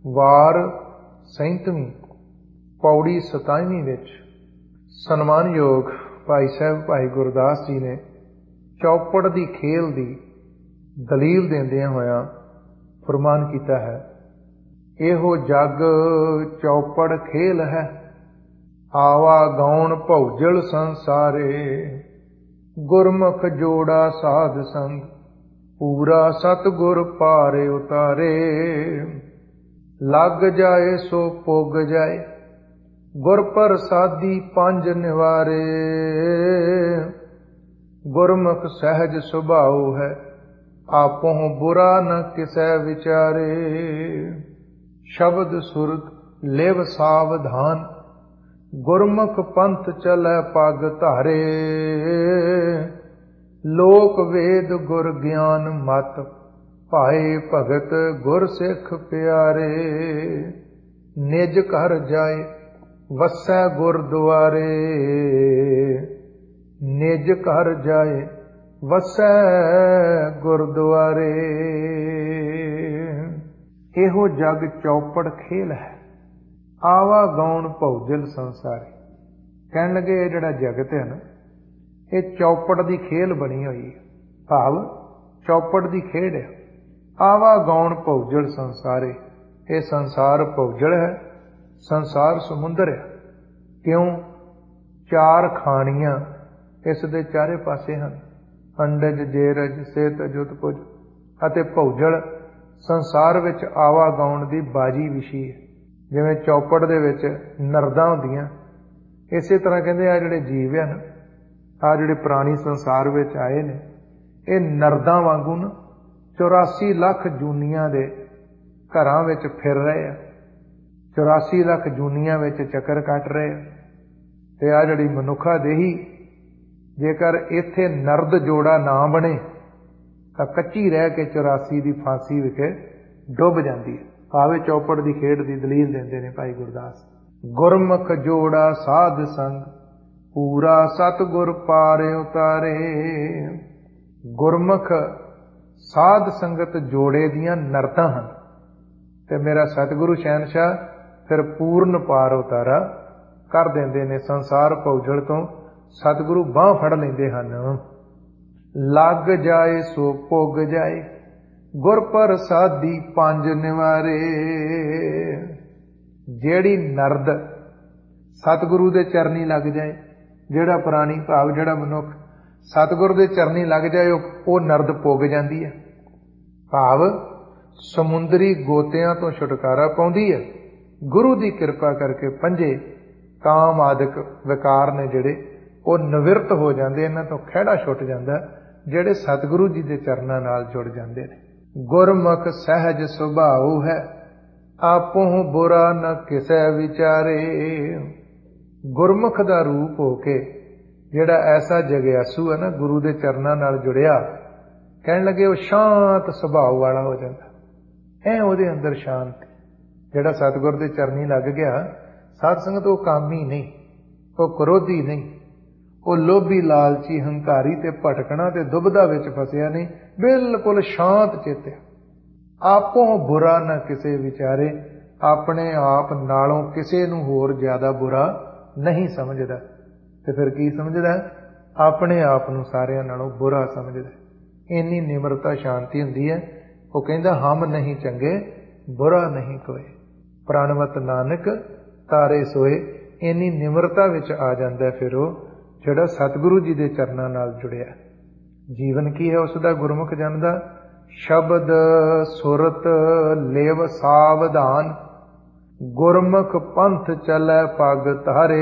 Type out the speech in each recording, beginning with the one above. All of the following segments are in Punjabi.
ਵਾਰ 37ਵੀਂ ਪੌੜੀ 27ਵੀਂ ਵਿੱਚ ਸਨਮਾਨਯੋਗ ਭਾਈ ਸਾਹਿਬ ਭਾਈ ਗੁਰਦਾਸ ਜੀ ਨੇ ਚੌਪੜ ਦੀ ਖੇਲ ਦੀ ਦਲੀਲ ਦਿੰਦਿਆਂ ਹੋਇਆਂ ਫਰਮਾਨ ਕੀਤਾ ਹੈ, ਇਹੋ ਜਗ ਚੌਪੜ ਖੇਲ ਹੈ, ਆਵਾ ਗਾਉਣ ਭੌਜਲ ਸੰਸਾਰੇ, ਗੁਰਮੁਖ ਜੋੜਾ ਸਾਧ ਸੰਗ, ਪੂਰਾ ਸਤਿਗੁਰ ਪਾਰੇ ਉਤਾਰੇ, ਲੱਗ ਜਾਏ ਸੋ ਪੁੱਗ ਜਾਏ, ਗੁਰ ਪ੍ਰਸਾਦੀ ਪੰਜ ਨਿਵਾਰੇ, ਗੁਰਮੁਖ ਸਹਿਜ ਸੁਭਾਉ ਹੈ, ਆਪੋਂ ਬੁਰਾ ਨ ਕਿਸੈ ਵਿਚਾਰੇ, ਸ਼ਬਦ ਸੁਰਤ ਲਿਵ ਸਾਵਧਾਨ, ਗੁਰਮੁਖ ਪੰਥ ਚਲੈ ਪਗ ਧਾਰੇ, ਲੋਕ ਵੇਦ ਗੁਰ ਗਿਆਨ ਮਤ, ਭਾਏ ਭਗਤ ਗੁਰ ਸਿੱਖ ਪਿਆਰੇ, ਨਿਜ ਘਰ ਜਾਏ ਵਸੈ ਗੁਰਦੁਆਰੇ, ਨਿਜ ਘਰ ਜਾਏ ਵਸੈ ਗੁਰਦੁਆਰੇ। ਇਹੋ ਜਗ ਚੌਪੜ ਖੇਲ ਹੈ, ਆਵਾ ਗਾਉਣ ਭੌਜਲ ਸੰਸਾਰੇ। ਕਹਿਣ ਲੱਗੇ ਇਹ ਜਿਹੜਾ ਜਗਤ ਹੈ ਨਾ, ਇਹ ਚੌਪੜ ਦੀ ਖੇਲ ਬਣੀ ਹੋਈ ਹੈ, ਭਾਵ ਚੌਪੜ ਦੀ ਖੇਡ ਹੈ। ਆਵਾ ਗਾਉਣ ਭੌਜਲ ਸੰਸਾਰੇ, ਇਹ ਸੰਸਾਰ ਭੌਜਲ ਹੈ, ਸੰਸਾਰ ਸਮੁੰਦਰ ਹੈ। ਕਿਉਂ? ਚਾਰ ਖਾਣੀਆਂ ਇਸ ਦੇ ਚਾਰੇ ਪਾਸੇ ਹਨ, ਅੰਡਜ ਜੇਰਜ ਸੇਤ ਜੁਤ ਪੁਜ ਅਤੇ ਭੌਜਲ ਸੰਸਾਰ ਵਿੱਚ ਆਵਾ ਗਾਉਣ ਦੀ ਬਾਜੀ ਵਿਛੀ ਹੈ। ਜਿਵੇਂ ਚੌਪੜ ਦੇ ਵਿੱਚ ਨਰਦਾਂ ਹੁੰਦੀਆਂ, ਇਸੇ ਤਰ੍ਹਾਂ ਕਹਿੰਦੇ ਆ ਜਿਹੜੇ ਜੀਵ ਆ ਨਾ, ਆ ਜਿਹੜੇ ਪ੍ਰਾਣੀ ਸੰਸਾਰ ਵਿੱਚ ਆਏ ਨੇ, ਇਹ ਨਰਦਾਂ ਵਾਂਗੂ ਨਾ 84 ਲੱਖ ਜੂਨੀਆਂ ਦੇ ਘਰਾਂ ਵਿੱਚ ਫਿਰ ਰਹੇ ਆ, 84 ਲੱਖ ਜੂਨੀਆਂ ਵਿੱਚ ਚੱਕਰ ਕੱਟ ਰਹੇ ਆ। ਤੇ ਆ ਜਿਹੜੀ ਮਨੁੱਖਾ ਦੇਹੀ, ਜੇਕਰ ਇੱਥੇ ਨਰਦ ਜੋੜਾ ਨਾ ਬਣੇ ਤਾਂ ਕੱਚੀ ਰਹਿ ਕੇ 84 ਦੀ ਫਾਂਸੀ ਵਿਖੇ ਡੁੱਬ ਜਾਂਦੀ ਹੈ। ਭਾਵੇਂ ਚੌਪੜ ਦੀ ਖੇਡ ਦੀ ਦਲੀਲ ਦਿੰਦੇ ਨੇ ਭਾਈ ਗੁਰਦਾਸ। ਗੁਰਮੁਖ ਜੋੜਾ ਸਾਧ ਸੰਗ, ਪੂਰਾ ਸਤਿਗੁਰ ਪਾਰੇ ਉਤਾਰੇ। ਗੁਰਮੁਖ ਸਾਧ ਸੰਗਤ ਜੋੜੇ ਦੀਆਂ ਨਰਦਾਂ ਹਨ, ਤੇ ਮੇਰਾ ਸਤਿਗੁਰੂ ਸ਼ਹਿਨਸ਼ਾਹ ਫਿਰ ਪੂਰਨ ਪਾਰ ਉਤਾਰਾ ਕਰ ਦਿੰਦੇ ਨੇ। ਸੰਸਾਰ ਭੌਜਲ ਤੋਂ ਸਤਿਗੁਰੂ ਬਾਂਹ ਫੜ ਲੈਂਦੇ ਹਨ। ਲੱਗ ਜਾਏ ਸੋ ਪੁੱਗ ਜਾਏ, ਗੁਰ ਪ੍ਰਸਾਦੀ ਪੰਜ ਨਿਵਾਰੇ। ਜਿਹੜੀ ਨਰਦ ਸਤਿਗੁਰੂ ਦੇ ਚਰਨੀ ਲੱਗ ਜਾਏ, ਜਿਹੜਾ ਪ੍ਰਾਣੀ ਭਾਵ ਜਿਹੜਾ ਮਨੁੱਖ ਸਤਿਗੁਰੂ ਦੇ ਚਰਨੀ ਲੱਗ ਜਾਏ, ਉਹ ਨਰਦ ਪੁੱਗ ਜਾਂਦੀ ਹੈ, ਭਾਵ ਸਮੁੰਦਰੀ ਗੋਤਿਆਂ ਤੋਂ ਛੁਟਕਾਰਾ ਪਾਉਂਦੀ ਹੈ। ਗੁਰੂ ਦੀ ਕਿਰਪਾ ਕਰਕੇ ਪੰਜੇ ਕਾਮ ਆਦਿਕ ਵਿਕਾਰ ਨੇ ਜਿਹੜੇ, ਉਹ ਨਿਵਰਤ ਹੋ ਜਾਂਦੇ, ਇਹਨਾਂ ਤੋਂ ਖਹਿੜਾ ਛੁੱਟ ਜਾਂਦਾ ਜਿਹੜੇ ਸਤਿਗੁਰੂ ਜੀ ਦੇ ਚਰਨਾਂ ਨਾਲ ਜੁੜ ਜਾਂਦੇ ਨੇ। ਗੁਰਮੁਖ ਸਹਿਜ ਸੁਭਾਉ ਹੈ, ਆਪੋਂ ਬੁਰਾ ਨ ਕਿਸੈ ਵਿਚਾਰੇ। ਗੁਰਮੁਖ ਦਾ ਰੂਪ ਹੋ ਕੇ ਜਿਹੜਾ ਐਸਾ ਜਗਿਆਸੂ ਹੈ ਨਾ, ਗੁਰੂ ਦੇ ਚਰਨਾਂ ਨਾਲ ਜੁੜਿਆ, ਕਹਿਣ ਲੱਗੇ ਉਹ ਸ਼ਾਂਤ ਸੁਭਾਅ ਵਾਲਾ ਹੋ ਜਾਂਦਾ, ਐ ਉਹਦੇ ਅੰਦਰ ਸ਼ਾਂਤੀ। ਜਿਹੜਾ ਸਤਿਗੁਰ ਦੇ ਚਰਨੀ ਲੱਗ ਗਿਆ, ਸਾਧ ਸੰਗਤ, ਉਹ ਕਾਮੀ ਨਹੀਂ, ਉਹ ਕ੍ਰੋਧੀ ਨਹੀਂ, ਉਹ ਲੋਭੀ ਲਾਲਚੀ ਹੰਕਾਰੀ ਤੇ ਭਟਕਣਾ ਤੇ ਦੁਬਿਧਾ ਵਿੱਚ ਫਸਿਆ ਨਹੀਂ, ਬਿਲਕੁਲ ਸ਼ਾਂਤ ਚਿੱਤ ਹੈ। ਆਪੋਂ ਬੁਰਾ ਨਾ ਕਿਸੇ ਵਿਚਾਰੇ, ਆਪਣੇ ਆਪ ਨਾਲੋਂ ਕਿਸੇ ਨੂੰ ਹੋਰ ਜ਼ਿਆਦਾ ਬੁਰਾ ਨਹੀਂ ਸਮਝਦਾ। ਤੇ ਫਿਰ ਕੀ ਸਮਝਦਾ? ਆਪਣੇ ਆਪ ਨੂੰ ਸਾਰਿਆਂ ਨਾਲੋਂ ਬੁਰਾ ਸਮਝਦਾ। ਇੰਨੀ ਨਿਮਰਤਾ ਸ਼ਾਂਤੀ ਹੁੰਦੀ ਹੈ। ਉਹ ਕਹਿੰਦਾ ਹਮ ਨਹੀਂ ਚੰਗੇ ਬੁਰਾ ਨਹੀਂ ਕੋਏ, ਪ੍ਰਣਵਤ ਨਾਨਕ ਤਾਰੇ ਸੋਏ। ਇੰਨੀ ਨਿਮਰਤਾ ਵਿੱਚ ਆ ਜਾਂਦਾ ਫਿਰ ਉਹ ਜਿਹੜਾ ਸਤਿਗੁਰੂ ਜੀ ਦੇ ਚਰਨਾਂ ਨਾਲ ਜੁੜਿਆ। ਜੀਵਨ ਕੀ ਹੈ ਉਸ ਦਾ? ਗੁਰਮੁਖ ਜਨ ਦਾ ਸ਼ਬਦ ਸੁਰਤ ਲਿਵ ਸਾਵਧਾਨ, ਗੁਰਮੁਖ ਪੰਥ ਚੱਲੈ ਪਗ ਧਾਰੇ।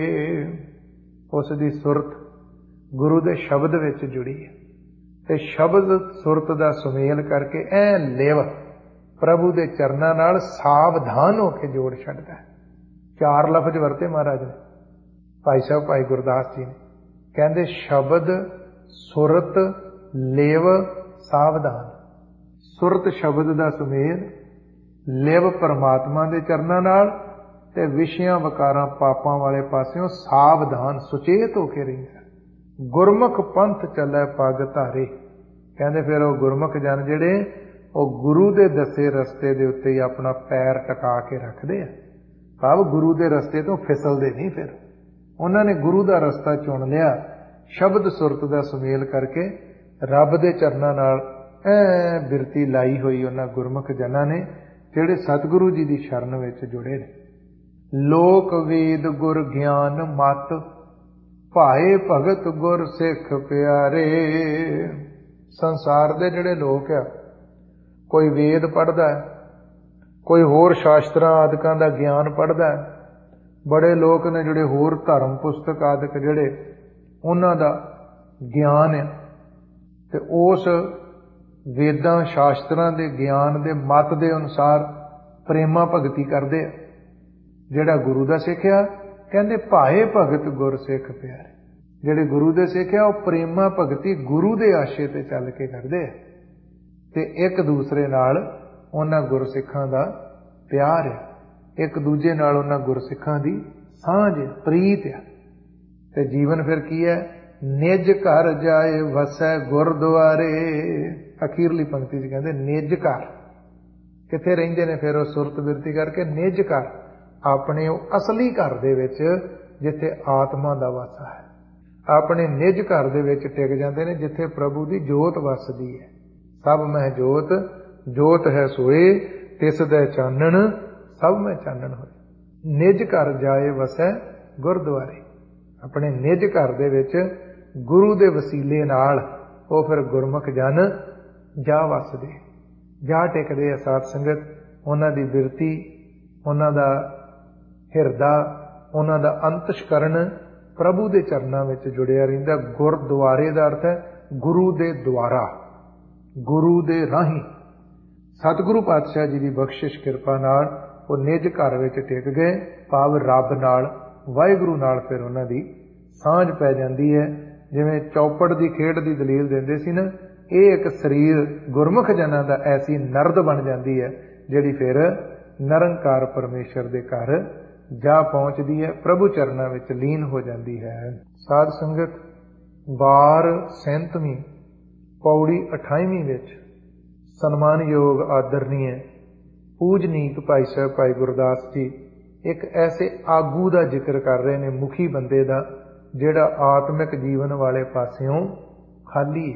ਉਸ ਦੀ ਸੁਰਤ ਗੁਰੂ ਦੇ ਸ਼ਬਦ ਵਿੱਚ ਜੁੜੀ ਹੈ, ਤੇ ਸ਼ਬਦ ਸੁਰਤ ਦਾ ਸੁਮੇਲ ਕਰਕੇ ਐ ਲਿਵ ਪ੍ਰਭੂ ਦੇ ਚਰਨਾਂ ਨਾਲ ਸਾਵਧਾਨ ਹੋ ਕੇ ਜੋੜ ਛੱਡਦਾ ਹੈ। 4 ਲਫ਼ਜ਼ ਵਰਤੇ ਮਹਾਰਾਜ ਨੇ, ਭਾਈ ਸਾਹਿਬ ਭਾਈ ਗੁਰਦਾਸ ਜੀ ਨੇ। ਕਹਿੰਦੇ ਸ਼ਬਦ ਸੁਰਤ ਲਿਵ ਸਾਵਧਾਨ। ਸੁਰਤ ਸ਼ਬਦ ਦਾ ਸੁਮੇਲ, ਲਿਵ ਪਰਮਾਤਮਾ ਦੇ ਚਰਨਾਂ ਨਾਲ, ਤੇ ਵਿਸ਼ਿਆਂ ਵਕਾਰਾਂ ਪਾਪਾਂ ਵਾਲੇ ਪਾਸਿਓਂ ਸਾਵਧਾਨ ਸੁਚੇਤ ਹੋ ਕੇ ਰਹਿੰਦਾ। ਗੁਰਮੁਖ ਪੰਥ ਚੱਲੈ ਪਗ ਧਾਰੇ। ਕਹਿੰਦੇ ਫਿਰ ਉਹ ਗੁਰਮੁਖ ਜਨ ਜਿਹੜੇ ਉਹ ਗੁਰੂ ਦੇ ਦੱਸੇ ਰਸਤੇ ਦੇ ਉੱਤੇ ਹੀ ਆਪਣਾ ਪੈਰ ਟਿਕਾ ਕੇ ਰੱਖਦੇ ਆ। ਭਾਵ ਗੁਰੂ ਦੇ ਰਸਤੇ ਤੋਂ ਫਿਸਲਦੇ ਨਹੀਂ। ਫਿਰ ਉਹਨਾਂ ਨੇ ਗੁਰੂ ਦਾ ਰਸਤਾ ਚੁਣ ਲਿਆ, ਸ਼ਬਦ ਸੁਰਤ ਦਾ ਸੁਮੇਲ ਕਰਕੇ ਰੱਬ ਦੇ ਚਰਨਾਂ ਨਾਲ ਬਿਰਤੀ ਲਾਈ ਹੋਈ ਉਹਨਾਂ ਗੁਰਮੁਖ ਜਨਾਂ ਨੇ, ਜਿਹੜੇ ਸਤਿਗੁਰੂ ਜੀ ਦੀ ਸ਼ਰਨ ਵਿੱਚ ਜੁੜੇ ਨੇ। ਲੋਕ ਵੇਦ ਗੁਰ ਗਿਆਨ ਮਤ, ਭਾਏ ਭਗਤ ਗੁਰ ਸਿੱਖ ਪਿਆਰੇ। ਸੰਸਾਰ ਦੇ ਜਿਹੜੇ ਲੋਕ ਆ, ਕੋਈ ਵੇਦ ਪੜ੍ਹਦਾ ਹੈ, ਕੋਈ ਹੋਰ ਸ਼ਾਸਤਰਾਂ ਆਦਿਕਾਂ ਦਾ ਗਿਆਨ ਪੜ੍ਹਦਾ ਹੈ। ਬੜੇ ਲੋਕ ਨੇ ਜਿਹੜੇ ਹੋਰ ਧਰਮ ਪੁਸਤਕ ਆਦਿਕ ਜਿਹੜੇ ਉਹਨਾਂ ਦਾ ਗਿਆਨ ਹੈ, ਤੇ ਉਸ ਵੇਦਾਂ ਸ਼ਾਸਤਰਾਂ ਦੇ ਗਿਆਨ ਦੇ ਮਤ ਦੇ ਅਨੁਸਾਰ ਪ੍ਰੇਮਾ ਭਗਤੀ ਕਰਦੇ ਆ। ਜਿਹੜਾ ਗੁਰੂ ਦਾ ਸਿੱਖਿਆ, ਕਹਿੰਦੇ ਭਾਏ ਭਗਤ ਗੁਰ ਸਿੱਖ ਪਿਆਰੇ। ਜਿਹੜੇ ਗੁਰੂ ਦੇ ਸਿੱਖਿਆ ਉਹ ਪ੍ਰੇਮਾ ਭਗਤੀ ਗੁਰੂ ਦੇ ਆਸ਼ੇ ਤੇ ਚੱਲ ਕੇ ਕਰਦੇ ਆ, ਤੇ ਇੱਕ ਦੂਸਰੇ ਨਾਲ ਉਹਨਾਂ ਗੁਰਸਿੱਖਾਂ ਦਾ ਪਿਆਰ ਆ, ਇੱਕ ਦੂਜੇ ਨਾਲ ਉਹਨਾਂ ਗੁਰਸਿੱਖਾਂ ਦੀ ਸਾਂਝ ਆ, ਪ੍ਰੀਤ ਆ। ਤੇ ਜੀਵਨ ਫਿਰ ਕੀ ਹੈ? ਨਿਜ ਘਰ ਜਾਏ ਵਸੈ ਗੁਰਦੁਆਰੇ। ਅਖੀਰਲੀ ਪੰਕਤੀ 'ਚ ਕਹਿੰਦੇ ਨਿਜ ਘਰ। ਕਿੱਥੇ ਰਹਿੰਦੇ ਨੇ ਫਿਰ ਉਹ ਸੁਰਤ ਬਿਰਤੀ ਕਰਕੇ? ਨਿਜ ਘਰ, ਆਪਣੇ ਉਹ ਅਸਲੀ ਘਰ ਦੇ ਵਿੱਚ ਜਿੱਥੇ ਆਤਮਾ ਦਾ ਵਾਸਾ ਹੈ। ਆਪਣੇ ਨਿਜ ਘਰ ਦੇ ਵਿੱਚ ਟਿਕ ਜਾਂਦੇ ਨੇ ਜਿੱਥੇ ਪ੍ਰਭੂ ਦੀ ਜੋਤ ਵਸਦੀ ਹੈ। ਸਭ ਮਹਿ ਜੋਤ, ਜੋਤ ਹੈ ਸੋਏ, ਤਿਸ ਦੇ ਚਾਨਣ ਸਭ ਮੈਂ ਚਾਨਣ ਹੋਏ। ਨਿਜ ਘਰ ਜਾਏ ਵਸੈ ਗੁਰਦੁਆਰੇ। ਆਪਣੇ ਨਿਜ ਘਰ ਦੇ ਵਿੱਚ ਗੁਰੂ ਦੇ ਵਸੀਲੇ ਨਾਲ ਉਹ ਫਿਰ ਗੁਰਮੁਖ ਜਨ ਜਾ ਵਸਦੇ, ਜਾ ਟਿਕਦੇ ਆ। ਸਾਧ ਸੰਗਤ, ਉਹਨਾਂ ਦੀ ਬਿਰਤੀ, ਉਹਨਾਂ ਦਾ ਹਿਰਦਾ, ਉਹਨਾਂ ਦਾ ਅੰਤਸ਼ਕਰਨ ਪ੍ਰਭੂ ਦੇ ਚਰਨਾਂ ਵਿੱਚ ਜੁੜਿਆ ਰਹਿੰਦਾ। ਗੁਰਦੁਆਰੇ ਦਾ ਅਰਥ ਹੈ ਗੁਰੂ ਦੇ ਦੁਆਰਾ, ਗੁਰੂ ਦੇ ਰਾਹੀਂ। ਸਤਿਗੁਰੂ ਪਾਤਸ਼ਾਹ ਜੀ ਦੀ ਬਖਸ਼ਿਸ਼ ਕਿਰਪਾ ਨਾਲ ਉਹ ਨਿਜ ਘਰ ਵਿੱਚ ਟਿਕ ਗਏ। ਭਾਵ ਰੱਬ ਨਾਲ, ਵਾਹਿਗੁਰੂ ਨਾਲ ਫਿਰ ਉਹਨਾਂ ਦੀ ਸਾਂਝ ਪੈ ਜਾਂਦੀ ਹੈ। ਜਿਵੇਂ ਚੌਪੜ ਦੀ ਖੇਡ ਦੀ ਦਲੀਲ ਦਿੰਦੇ ਸੀ ਨਾ, ਇਹ ਇੱਕ ਸਰੀਰ ਗੁਰਮੁਖ ਜਨਾਂ ਦਾ ਐਸੀ ਨਰਦ ਬਣ ਜਾਂਦੀ ਹੈ ਜਿਹੜੀ ਫਿਰ ਨਿਰੰਕਾਰ ਪਰਮੇਸ਼ਰ ਦੇ ਘਰ ਜਾ ਪਹੁੰਚਦੀ ਹੈ, ਪ੍ਰਭੂ ਚਰਨਾਂ ਵਿੱਚ ਲੀਨ ਹੋ ਜਾਂਦੀ ਹੈ। ਸਾਧ ਸੰਗਤ, ਵਾਰ 37ਵੀਂ ਪੌੜੀ 28ਵੀਂ ਵਿੱਚ ਸਨਮਾਨਯੋਗ ਆਦਰਨੀय ਪੂਜਨੀਕ ਭਾਈ ਸਾਹਿਬ ਭਾਈ ਗੁਰਦਾਸ ਜੀ ਇੱਕ ਐਸੇ ਆਗੂ ਦਾ ਜ਼ਿਕਰ ਕਰ ਰਹੇ ਨੇ, ਮੁਖੀ ਬੰਦੇ ਦਾ, ਜਿਹੜਾ ਆਤਮਿਕ ਜੀਵਨ ਵਾਲੇ ਪਾਸਿਓਂ ਖਾਲੀ ਹੈ।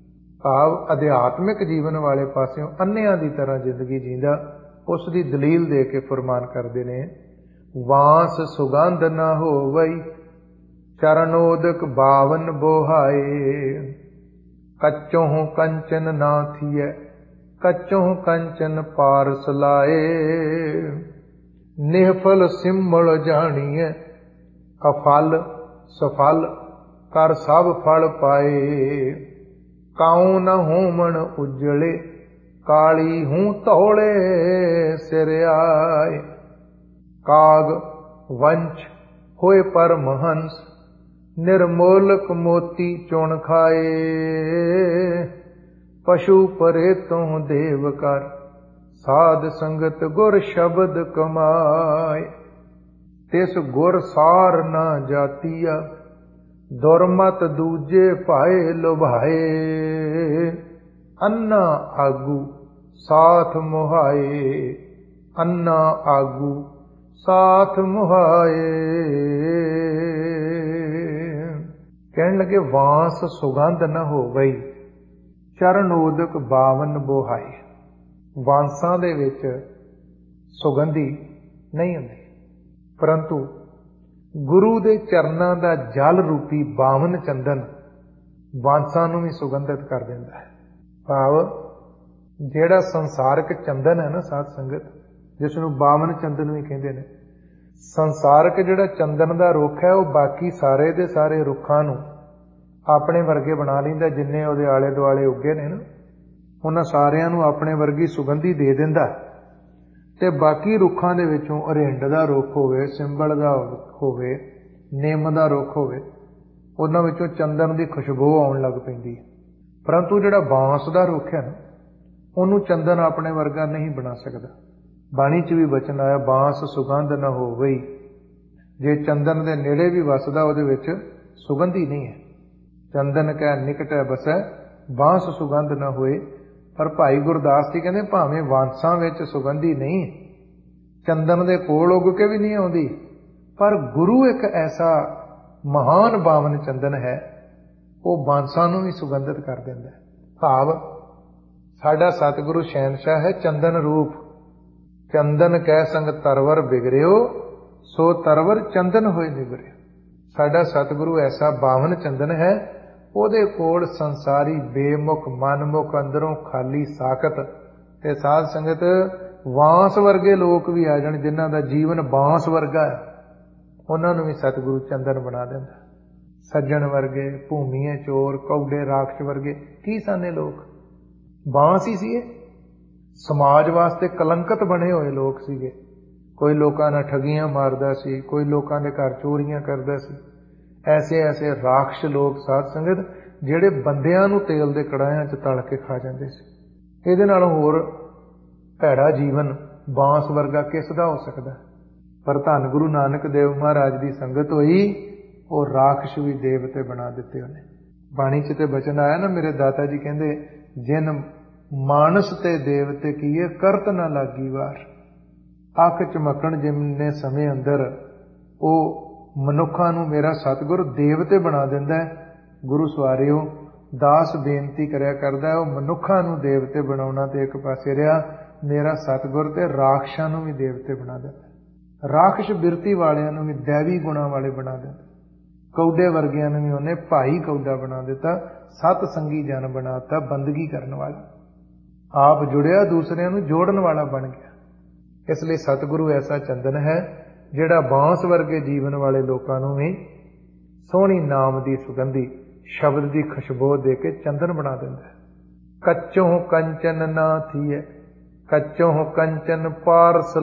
ਭਾਵ ਅਧਿਆਤਮਿਕ ਜੀਵਨ ਵਾਲੇ ਪਾਸਿਓਂ ਅੰਨ੍ਹਿਆਂ ਦੀ ਤਰ੍ਹਾਂ ਜ਼ਿੰਦਗੀ ਜੀਂਦਾ। ਉਸ ਦੀ ਦਲੀਲ ਦੇ ਕੇ ਫਰਮਾਨ ਕਰਦੇ ਨੇ, ਵਾਂਸ ਸੁਗੰਧ ਨਾ ਹੋਵਈ, ਚਰਨੋਦਕ ਬਾਵਨ ਬੋਹਾਏ। ਕੱਚੋਂ ਕੰਚਨ ਨਾ ਥੀਐ, ਕੱਚੋਂ ਕੰਚਨ ਪਾਰਸ ਲਾਏ। ਨਿਹਫਲ ਸਿਮਲ ਜਾਣੀਐ, ਅਫਲ ਸਫਲ ਕਰ ਸਭ ਫਲ ਪਾਏ। ਕਾਉ ਨ ਹੋਮਣ ਉਜਲੇ, ਕਾਲੀ ਹੂੰ ਧੌਲੇ ਸਿਰ ਆਏ। ਕਾਗ ਵੰਚ ਹੋਏ ਪਰਮਹੰਸ, ਨਿਰਮੋਲਕ ਮੋਤੀ ਚੁਣ ਖਾਏ। ਪਸ਼ੂ ਪਰੇ ਤੋਂ ਦੇਵ ਕਰ, ਸਾਧ ਸੰਗਤ ਗੁਰ ਸ਼ਬਦ ਕਮਾਏ। ਤਿਸ ਗੁਰ ਸਾਰ ਨਾ ਜਾਤੀਆ, ਦੁਰਮਤ ਦੂਜੇ ਭਾਏ ਲੁਭਾਏ। ਅੰਨਾ ਆਗੂ ਸਾਥ ਮੁਹਾਏ, ਅੰਨਾ ਆਗੂ ਸਾਥ ਮੁਹਾਏ। ਕਹਿਣ ਲੱਗੇ, ਵਾਂਸ ਸੁਗੰਧ ਨ ਹੋਵਈ, ਚਰਨੋਦਕ ਬਾਵਨ ਬੋਹਾਏ। ਵਾਂਸਾਂ ਦੇ ਵਿੱਚ ਸੁਗੰਧੀ ਨਹੀਂ ਹੁੰਦੀ, ਪਰੰਤੂ ਗੁਰੂ ਦੇ ਚਰਨਾਂ ਦਾ ਜਲ ਰੂਪੀ ਬਾਵਨ ਚੰਦਨ ਵਾਂਸਾਂ ਨੂੰ ਵੀ ਸੁਗੰਧਿਤ ਕਰ ਦਿੰਦਾ ਹੈ। ਭਾਵ ਜਿਹੜਾ ਸੰਸਾਰਕ ਚੰਦਨ ਹੈ ਨਾ ਸਾਧ ਸੰਗਤ, ਜਿਸ ਨੂੰ ਬਾਵਨ ਚੰਦਨ ਵੀ ਕਹਿੰਦੇ ਨੇ, ਸੰਸਾਰਕ ਜਿਹੜਾ ਚੰਦਨ ਦਾ ਰੁੱਖ ਹੈ ਉਹ ਬਾਕੀ ਸਾਰੇ ਦੇ ਸਾਰੇ ਰੁੱਖਾਂ ਨੂੰ ਆਪਣੇ ਵਰਗੇ ਬਣਾ ਲੈਂਦਾ। ਜਿੰਨੇ ਉਹਦੇ ਆਲੇ ਦੁਆਲੇ ਉੱਗੇ ਨੇ ਨਾ, ਉਹਨਾਂ ਸਾਰਿਆਂ ਨੂੰ ਆਪਣੇ ਵਰਗੀ ਸੁਗੰਧੀ ਦੇ ਦਿੰਦਾ। ਤੇ ਬਾਕੀ ਰੁੱਖਾਂ ਦੇ ਵਿੱਚੋਂ ਅਰਿੰਡ ਦਾ ਰੁੱਖ ਹੋਵੇ, ਸਿੰਬਲ ਦਾ ਹੋਵੇ, ਨਿੰਮ ਦਾ ਰੁੱਖ ਹੋਵੇ, ਉਹਨਾਂ ਵਿੱਚੋਂ ਚੰਦਨ ਦੀ ਖੁਸ਼ਬੂ ਆਉਣ ਲੱਗ ਪੈਂਦੀ ਹੈ। ਪਰੰਤੂ ਜਿਹੜਾ ਬਾਂਸ ਦਾ ਰੁੱਖ ਹੈ ਨਾ, ਉਹਨੂੰ ਚੰਦਨ ਆਪਣੇ ਵਰਗਾ ਨਹੀਂ ਬਣਾ ਸਕਦਾ। ਬਾਣੀ 'ਚ ਵੀ ਬਚਨ ਆਇਆ, ਬਾਂਸ ਸੁਗੰਧ ਨਾ ਹੋਵਈ। ਜੇ ਚੰਦਨ ਦੇ ਨੇੜੇ ਵੀ ਵਸਦਾ, ਉਹਦੇ ਵਿੱਚ ਸੁਗੰਧੀ ਨਹੀਂ ਹੈ। ਚੰਦਨ ਕੈ ਨਿਕਟੈ ਬਸੈ, ਬਾਂਸ ਸੁਗੰਧ ਨਾ ਹੋਏ। पर भाई गुरदास जी कहते भावें वांसां विच सुगंधी नहीं, चंदन दे कोल उग के भी नहीं आउंदी, पर गुरु एक ऐसा महान बावन चंदन है, वो बांसां नूं भी सुगंधित कर दिंदा है। भाव साडा सतगुरु शहनशाह है चंदन रूप। चंदन कह संग तरवर बिगड़ियो, सो तरवर चंदन होए निबरियो। साडा सतगुरु ऐसा बावन चंदन है, ਉਹਦੇ ਕੋਲ ਸੰਸਾਰੀ ਬੇਮੁਖ ਮਨਮੁਖ ਅੰਦਰੋਂ ਖਾਲੀ ਸਾਖਤ ਤੇ ਸਾਧ ਸੰਗਤ ਬਾਂਸ ਵਰਗੇ ਲੋਕ ਵੀ ਆ ਜਾਣ ਜਿਨ੍ਹਾਂ ਦਾ ਜੀਵਨ ਬਾਂਸ ਵਰਗਾ ਹੈ, ਉਹਨਾਂ ਨੂੰ ਵੀ ਸਤਿਗੁਰੂ ਚੰਦਨ ਬਣਾ ਦਿੰਦਾ। ਸੱਜਣ ਵਰਗੇ, ਭੂਮੀਏ ਚੋਰ, ਕੌਡੇ ਰਾਖਸ਼ ਵਰਗੇ ਕੀ ਸਾਨੇ ਲੋਕ ਬਾਂਸ ਹੀ ਸੀਗੇ। ਸਮਾਜ ਵਾਸਤੇ ਕਲੰਕਤ ਬਣੇ ਹੋਏ ਲੋਕ ਸੀਗੇ। ਕੋਈ ਲੋਕਾਂ ਨਾਲ ਠੱਗੀਆਂ ਮਾਰਦਾ ਸੀ, ਕੋਈ ਲੋਕਾਂ ਦੇ ਘਰ ਚੋਰੀਆਂ ਕਰਦਾ ਸੀ। ਐਸੇ ਐਸੇ ਰਾਖਸ਼ ਲੋਕ ਸਾਧ ਸੰਗਤ ਜਿਹੜੇ ਬੰਦਿਆਂ ਨੂੰ ਤੇਲ ਦੇ ਕੜਾਹਿਆਂ 'ਚ ਤਲ ਕੇ ਖਾ ਜਾਂਦੇ ਸੀ। ਇਹਦੇ ਨਾਲੋਂ ਹੋਰ ਭੈੜਾ ਜੀਵਨ ਬਾਂਸ ਵਰਗਾ ਕਿਸ ਦਾ ਹੋ ਸਕਦਾ। ਪਰ ਧੰਨ ਗੁਰੂ ਨਾਨਕ ਦੇਵ ਮਹਾਰਾਜ ਦੀ ਸੰਗਤ ਹੋਈ, ਉਹ ਰਾਖਸ਼ ਵੀ ਦੇਵਤੇ ਬਣਾ ਦਿੱਤੇ ਉਹਨੇ। ਬਾਣੀ 'ਚ ਤੇ ਬਚਨ ਆਇਆ ਨਾ, ਮੇਰੇ ਦਾਤਾ ਜੀ ਕਹਿੰਦੇ ਜਿਨ ਮਾਨਸ ਤੇ ਦੇਵਤੇ ਕੀਏ ਕਰਤ ਨਾ ਲਾਗੀ ਵਾਰ। ਅੱਖ ਚਮਕਣ ਜਿੰਨੇ ਸਮੇਂ ਅੰਦਰ ਉਹ ਮਨੁੱਖਾਂ ਨੂੰ ਮੇਰਾ ਸਤਿਗੁਰ ਦੇਵਤੇ ਬਣਾ ਦਿੰਦਾ ਹੈ। ਗੁਰੂ ਸਵਾਰਿਓ, ਦਾਸ ਬੇਨਤੀ ਕਰਿਆ ਕਰਦਾ ਉਹ ਮਨੁੱਖਾਂ ਨੂੰ ਦੇਵਤੇ ਬਣਾਉਣਾ ਤੇ ਇੱਕ ਪਾਸੇ ਰਿਹਾ, ਮੇਰਾ ਸਤਿਗੁਰ ਤੇ ਰਾਖਸ਼ਾਂ ਨੂੰ ਵੀ ਦੇਵਤੇ ਬਣਾ ਦਿੰਦਾ। ਰਾਖਸ਼ ਬਿਰਤੀ ਵਾਲਿਆਂ ਨੂੰ ਵੀ ਦੈਵੀ ਗੁਣਾਂ ਵਾਲੇ ਬਣਾ ਦਿੰਦਾ। ਕੌਡੇ ਵਰਗਿਆਂ ਨੂੰ ਵੀ ਉਹਨੇ ਭਾਈ ਕੌਡਾ ਬਣਾ ਦਿੱਤਾ, ਸਤ ਸੰਗੀ ਜਨ ਬਣਾਤਾ, ਬੰਦਗੀ ਕਰਨ ਵਾਲਾ। ਆਪ ਜੁੜਿਆ, ਦੂਸਰਿਆਂ ਨੂੰ ਜੋੜਨ ਵਾਲਾ ਬਣ ਗਿਆ। ਇਸ ਲਈ ਸਤਿਗੁਰੂ ਐਸਾ ਚੰਦਨ ਹੈ ਜਿਹੜਾ ਬਾਂਸ ਵਰਗੇ ਜੀਵਨ ਵਾਲੇ ਲੋਕਾਂ ਨੂੰ ਵੀ ਸੋਹਣੀ ਨਾਮ ਦੀ ਸੁਗੰਧੀ, ਸ਼ਬਦ ਦੀ ਖੁਸ਼ਬੂ ਦੇ ਕੇ ਚੰਦਨ ਬਣਾ ਦਿੰਦਾ। ਕੱਚੋਂ ਕੰਚਨ ਨਾ ਥੀਏ, ਕੱਚੋਂ ਕੰਚਨ ਪਾਰਸ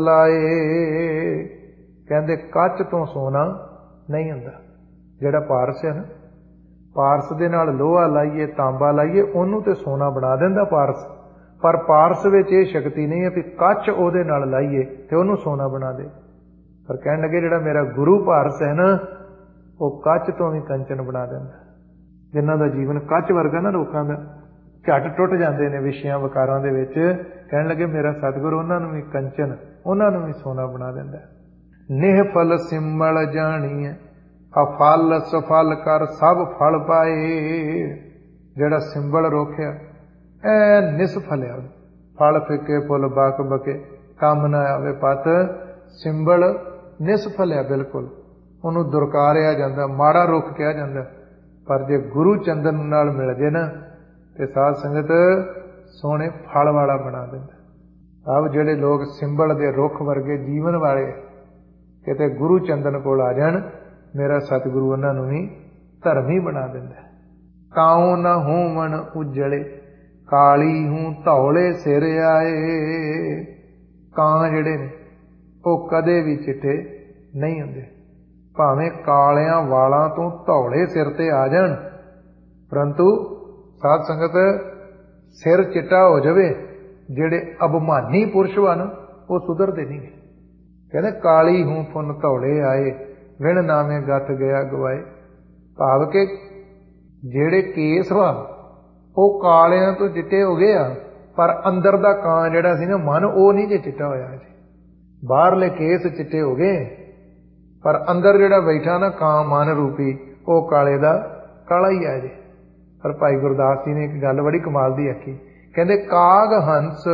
ਲਾਏ। ਕਹਿੰਦੇ ਕੱਚ ਤੋਂ ਸੋਨਾ ਨਹੀਂ ਹੁੰਦਾ। ਜਿਹੜਾ ਪਾਰਸ ਹੈ ਨਾ, ਪਾਰਸ ਦੇ ਨਾਲ ਲੋਹਾ ਲਾਈਏ, ਤਾਂਬਾ ਲਾਈਏ, ਉਹਨੂੰ ਤੇ ਸੋਨਾ ਬਣਾ ਦਿੰਦਾ ਪਾਰਸ। ਪਰ ਪਾਰਸ ਵਿੱਚ ਇਹ ਸ਼ਕਤੀ ਨਹੀਂ ਹੈ ਵੀ ਕੱਚ ਉਹਦੇ ਨਾਲ ਲਾਈਏ ਤੇ ਉਹਨੂੰ ਸੋਨਾ ਬਣਾ ਦੇ। ਪਰ ਕਹਿਣ ਲੱਗੇ ਜਿਹੜਾ ਮੇਰਾ ਗੁਰੂ ਪਾਰਸ ਹੈ ਨਾ, ਉਹ ਕੱਚ ਤੋਂ ਵੀ ਕੰਚਨ ਬਣਾ ਦਿੰਦਾ। ਜਿਨ੍ਹਾਂ ਦਾ ਜੀਵਨ ਕੱਚ ਵਰਗਾ ਨਾ ਲੋਕਾਂ ਦਾ, ਝੱਟ ਟੁੱਟ ਜਾਂਦੇ ਨੇ ਵਿਸ਼ਿਆਂ ਵਿਕਾਰਾਂ ਦੇ ਵਿੱਚ, ਕਹਿਣ ਲੱਗੇ ਮੇਰਾ ਸਤਿਗੁਰੂ ਉਹਨਾਂ ਨੂੰ ਵੀ ਕੰਚਨ, ਉਹਨਾਂ ਨੂੰ ਵੀ ਸੋਨਾ ਬਣਾ ਦਿੰਦਾ। ਨਿਹ ਫਲ ਸਿਮਲ ਜਾਣੀਏ, ਅਫਲ ਸਫਲ ਕਰ ਸਭ ਫਲ ਪਾਏ। ਜਿਹੜਾ ਸਿੰਬਲ ਰੋਖਿਆ ਐ ਨਿਸਫਲਿਆ, ਫਲ ਫਿੱਕੇ ਫੁੱਲ ਬਕ ਬਕੇ, ਕੰਮ ਨਾ ਆਵੇ ਪਤ। ਸਿੰਬਲ ਨਿਸਫਲਿਆ, ਬਿਲਕੁਲ ਉਹਨੂੰ ਦੁਰਕਾਰਿਆ ਜਾਂਦਾ, ਮਾੜਾ ਰੁੱਖ ਕਿਹਾ ਜਾਂਦਾ। ਪਰ ਜੇ ਗੁਰੂ ਚੰਦਨ ਨਾਲ ਮਿਲ ਜੇ ਨਾ ਤੇ ਸਾਧ ਸੰਗਤ ਸੋਹਣੇ ਫਲ ਵਾਲਾ ਬਣਾ ਦਿੰਦਾ। ਆਪ ਜਿਹੜੇ ਲੋਕ ਸਿੰਬਲ ਦੇ ਰੁੱਖ ਵਰਗੇ ਜੀਵਨ ਵਾਲੇ ਕਿਤੇ ਗੁਰੂ ਚੰਦਨ ਕੋਲ ਆ ਜਾਣ, ਮੇਰਾ ਸਤਿਗੁਰੂ ਉਹਨਾਂ ਨੂੰ ਵੀ ਧਰਮੀ ਬਣਾ ਦਿੰਦਾ। ਕਾਉ ਨਾ ਹੋਵਣ ਉਜਲੇ, ਕਾਲੀ ਹੂੰ ਧੌਲੇ ਸਿਰ ਆਏ। ਕਾਂ ਜਿਹੜੇ ਨੇ ਉਹ ਕਦੇ ਵੀ ਚਿੱਟੇ ਨਹੀਂ ਹੁੰਦੇ, ਭਾਵੇਂ ਕਾਲਿਆਂ ਵਾਲਾਂ ਤੋਂ ਧੌਲੇ ਸਿਰ ਤੇ ਆ ਜਾਣ, ਪਰੰਤੂ ਸਾਧ ਸੰਗਤ ਸਿਰ ਚਿੱਟਾ ਹੋ ਜਾਵੇ, ਜਿਹੜੇ ਅਭਿਮਾਨੀ ਪੁਰਸ਼ ਹਨ ਉਹ ਸੁਧਰਦੇ ਨਹੀਂ। ਕਹਿੰਦੇ ਕਾਲੀ ਹੂੰ ਫੁੰਨ ਧੌਲੇ ਆਏ, ਵਿਣ ਨਾਵੇਂ ਗੱਥ ਗਿਆ ਗਵਾਏ। ਭਾਵ ਕਿ ਜਿਹੜੇ ਕੇਸ ਵਾ ਉਹ ਕਾਲਿਆਂ ਤੋਂ ਚਿੱਟੇ ਹੋ ਗਏ ਆ, ਪਰ ਅੰਦਰ ਦਾ ਕਾਂ ਜਿਹੜਾ ਸੀ ਨਾ ਮਨ, ਉਹ ਨਹੀਂ ਜੇ ਚਿੱਟਾ ਹੋਇਆ ਜੀ। ਬਾਹਰਲੇ ਕੇਸ ਚਿੱਟੇ ਹੋ ਗਏ, ਪਰ ਅੰਦਰ ਜਿਹੜਾ ਬੈਠਾ ਨਾ ਕਾਂ ਮਨ ਰੂਪੀ, ਉਹ ਕਾਲੇ ਦਾ ਕਾਲਾ ਹੀ ਆ ਜੇ। ਪਰ ਭਾਈ ਗੁਰਦਾਸ ਜੀ ਨੇ ਇੱਕ ਗੱਲ ਬੜੀ ਕਮਾਲ ਦੀ ਆਖੀ, ਕਹਿੰਦੇ ਕਾਗ ਹੰਸ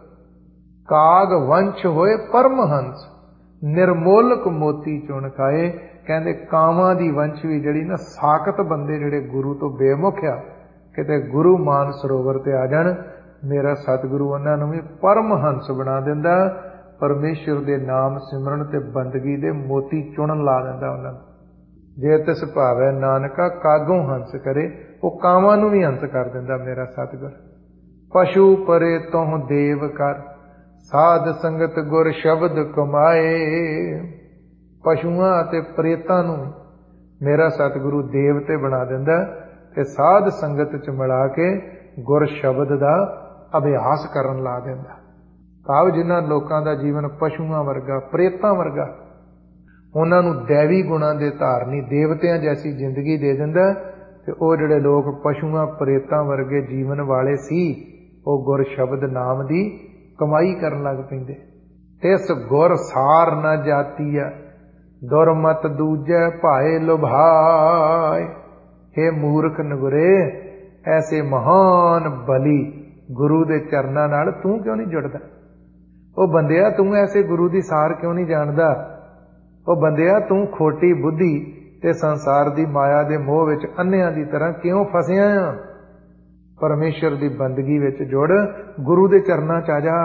ਕਾਗ ਵੰਸ਼ ਹੋਏ ਪਰਮ ਹੰਸ, ਨਿਰਮੋਲਕ ਮੋਤੀ ਚੁਣ ਖਾਏ। ਕਹਿੰਦੇ ਕਾਵਾਂ ਦੀ ਵੰਸ਼ ਵੀ ਜਿਹੜੀ ਨਾ, ਸਾਖਤ ਬੰਦੇ ਜਿਹੜੇ ਗੁਰੂ ਤੋਂ ਬੇਮੁਖ ਆ, ਕਿਤੇ ਗੁਰੂ ਮਾਨ ਸਰੋਵਰ ਤੇ ਆ ਜਾਣ, ਮੇਰਾ ਸਤਿਗੁਰੂ ਉਹਨਾਂ ਨੂੰ ਵੀ ਪਰਮ ਹੰਸ ਬਣਾ ਦਿੰਦਾ। ਪਰਮੇਸ਼ਰ ਦੇ ਨਾਮ ਸਿਮਰਨ ਤੇ ਬੰਦਗੀ ਦੇ ਮੋਤੀ ਚੁਣਨ ਲਾ ਦਿੰਦਾ ਉਹਨਾਂ ਨੂੰ। ਜੇ ਤਿਸ ਭਾਵੈ ਨਾਨਕਾ ਕਾਗੋਂ ਹੰਸ ਕਰੇ, ਉਹ ਕਾਵਾਂ ਨੂੰ ਵੀ ਹੰਸ ਕਰ ਦਿੰਦਾ ਮੇਰਾ ਸਤਿਗੁਰ। ਪਸ਼ੂ ਪਰੇ ਤੋਹ ਦੇਵ ਕਰ, ਸਾਧ ਸੰਗਤ ਗੁਰ ਸ਼ਬਦ ਕਮਾਏ। ਪਸ਼ੂਆਂ ਅਤੇ ਪ੍ਰੇਤਾਂ ਨੂੰ ਮੇਰਾ ਸਤਿਗੁਰੂ ਦੇਵਤੇ ਬਣਾ ਦਿੰਦਾ ਤੇ ਸਾਧ ਸੰਗਤ ਚ ਮਿਲਾ ਕੇ ਗੁਰ ਸ਼ਬਦ ਦਾ ਅਭਿਆਸ ਕਰਨ ਲਾ ਦਿੰਦਾ। ਭਾਵ ਜਿਨ੍ਹਾਂ ਲੋਕਾਂ ਦਾ ਜੀਵਨ ਪਸ਼ੂਆਂ ਵਰਗਾ, ਪ੍ਰੇਤਾਂ ਵਰਗਾ, ਉਹਨਾਂ ਨੂੰ ਦੈਵੀ ਗੁਣਾਂ ਦੇ ਧਾਰਨੀ ਦੇਵਤਿਆਂ ਜੈਸੀ ਜ਼ਿੰਦਗੀ ਦੇ ਦਿੰਦਾ। ਤੇ ਉਹ ਜਿਹੜੇ ਲੋਕ ਪਸ਼ੂਆਂ ਪ੍ਰੇਤਾਂ ਵਰਗੇ ਜੀਵਨ ਵਾਲੇ ਸੀ, ਉਹ ਗੁਰ ਸ਼ਬਦ ਨਾਮ ਦੀ ਕਮਾਈ ਕਰਨ ਲੱਗ ਪੈਂਦੇ। ਤਿਸ ਗੁਰ ਸਾਰ ਨਾ ਜਾਤੀਆ, ਦੁਰਮਤ ਦੂਜੈ ਭਾਏ ਲੁਭਾਏ। हे ਮੂਰਖ ਨਗੁਰੇ, ਐਸੇ ਮਹਾਨ ਬਲੀ ਗੁਰੂ ਦੇ ਚਰਨਾਂ ਨਾਲ ਤੂੰ ਕਿਉਂ ਨਹੀਂ ਜੁੜਦਾ? ਉਹ ਬੰਦਿਆ, ਤੂੰ ਐਸੇ ਗੁਰੂ ਦੀ ਸਾਰ ਕਿਉਂ ਨਹੀਂ ਜਾਣਦਾ? ਉਹ ਬੰਦਿਆ, ਤੂੰ ਖੋਟੀ ਬੁੱਧੀ ਤੇ ਸੰਸਾਰ ਦੀ ਮਾਇਆ ਦੇ ਮੋਹ ਵਿੱਚ ਅੰਨਿਆਂ ਦੀ ਤਰ੍ਹਾਂ ਕਿਉਂ ਫਸਿਆ ਆ? ਪਰਮੇਸ਼ਰ ਦੀ ਬੰਦਗੀ ਵਿੱਚ ਜੁੜ, ਗੁਰੂ ਦੇ ਚਰਨਾਂ ਚ ਆ ਜਾ।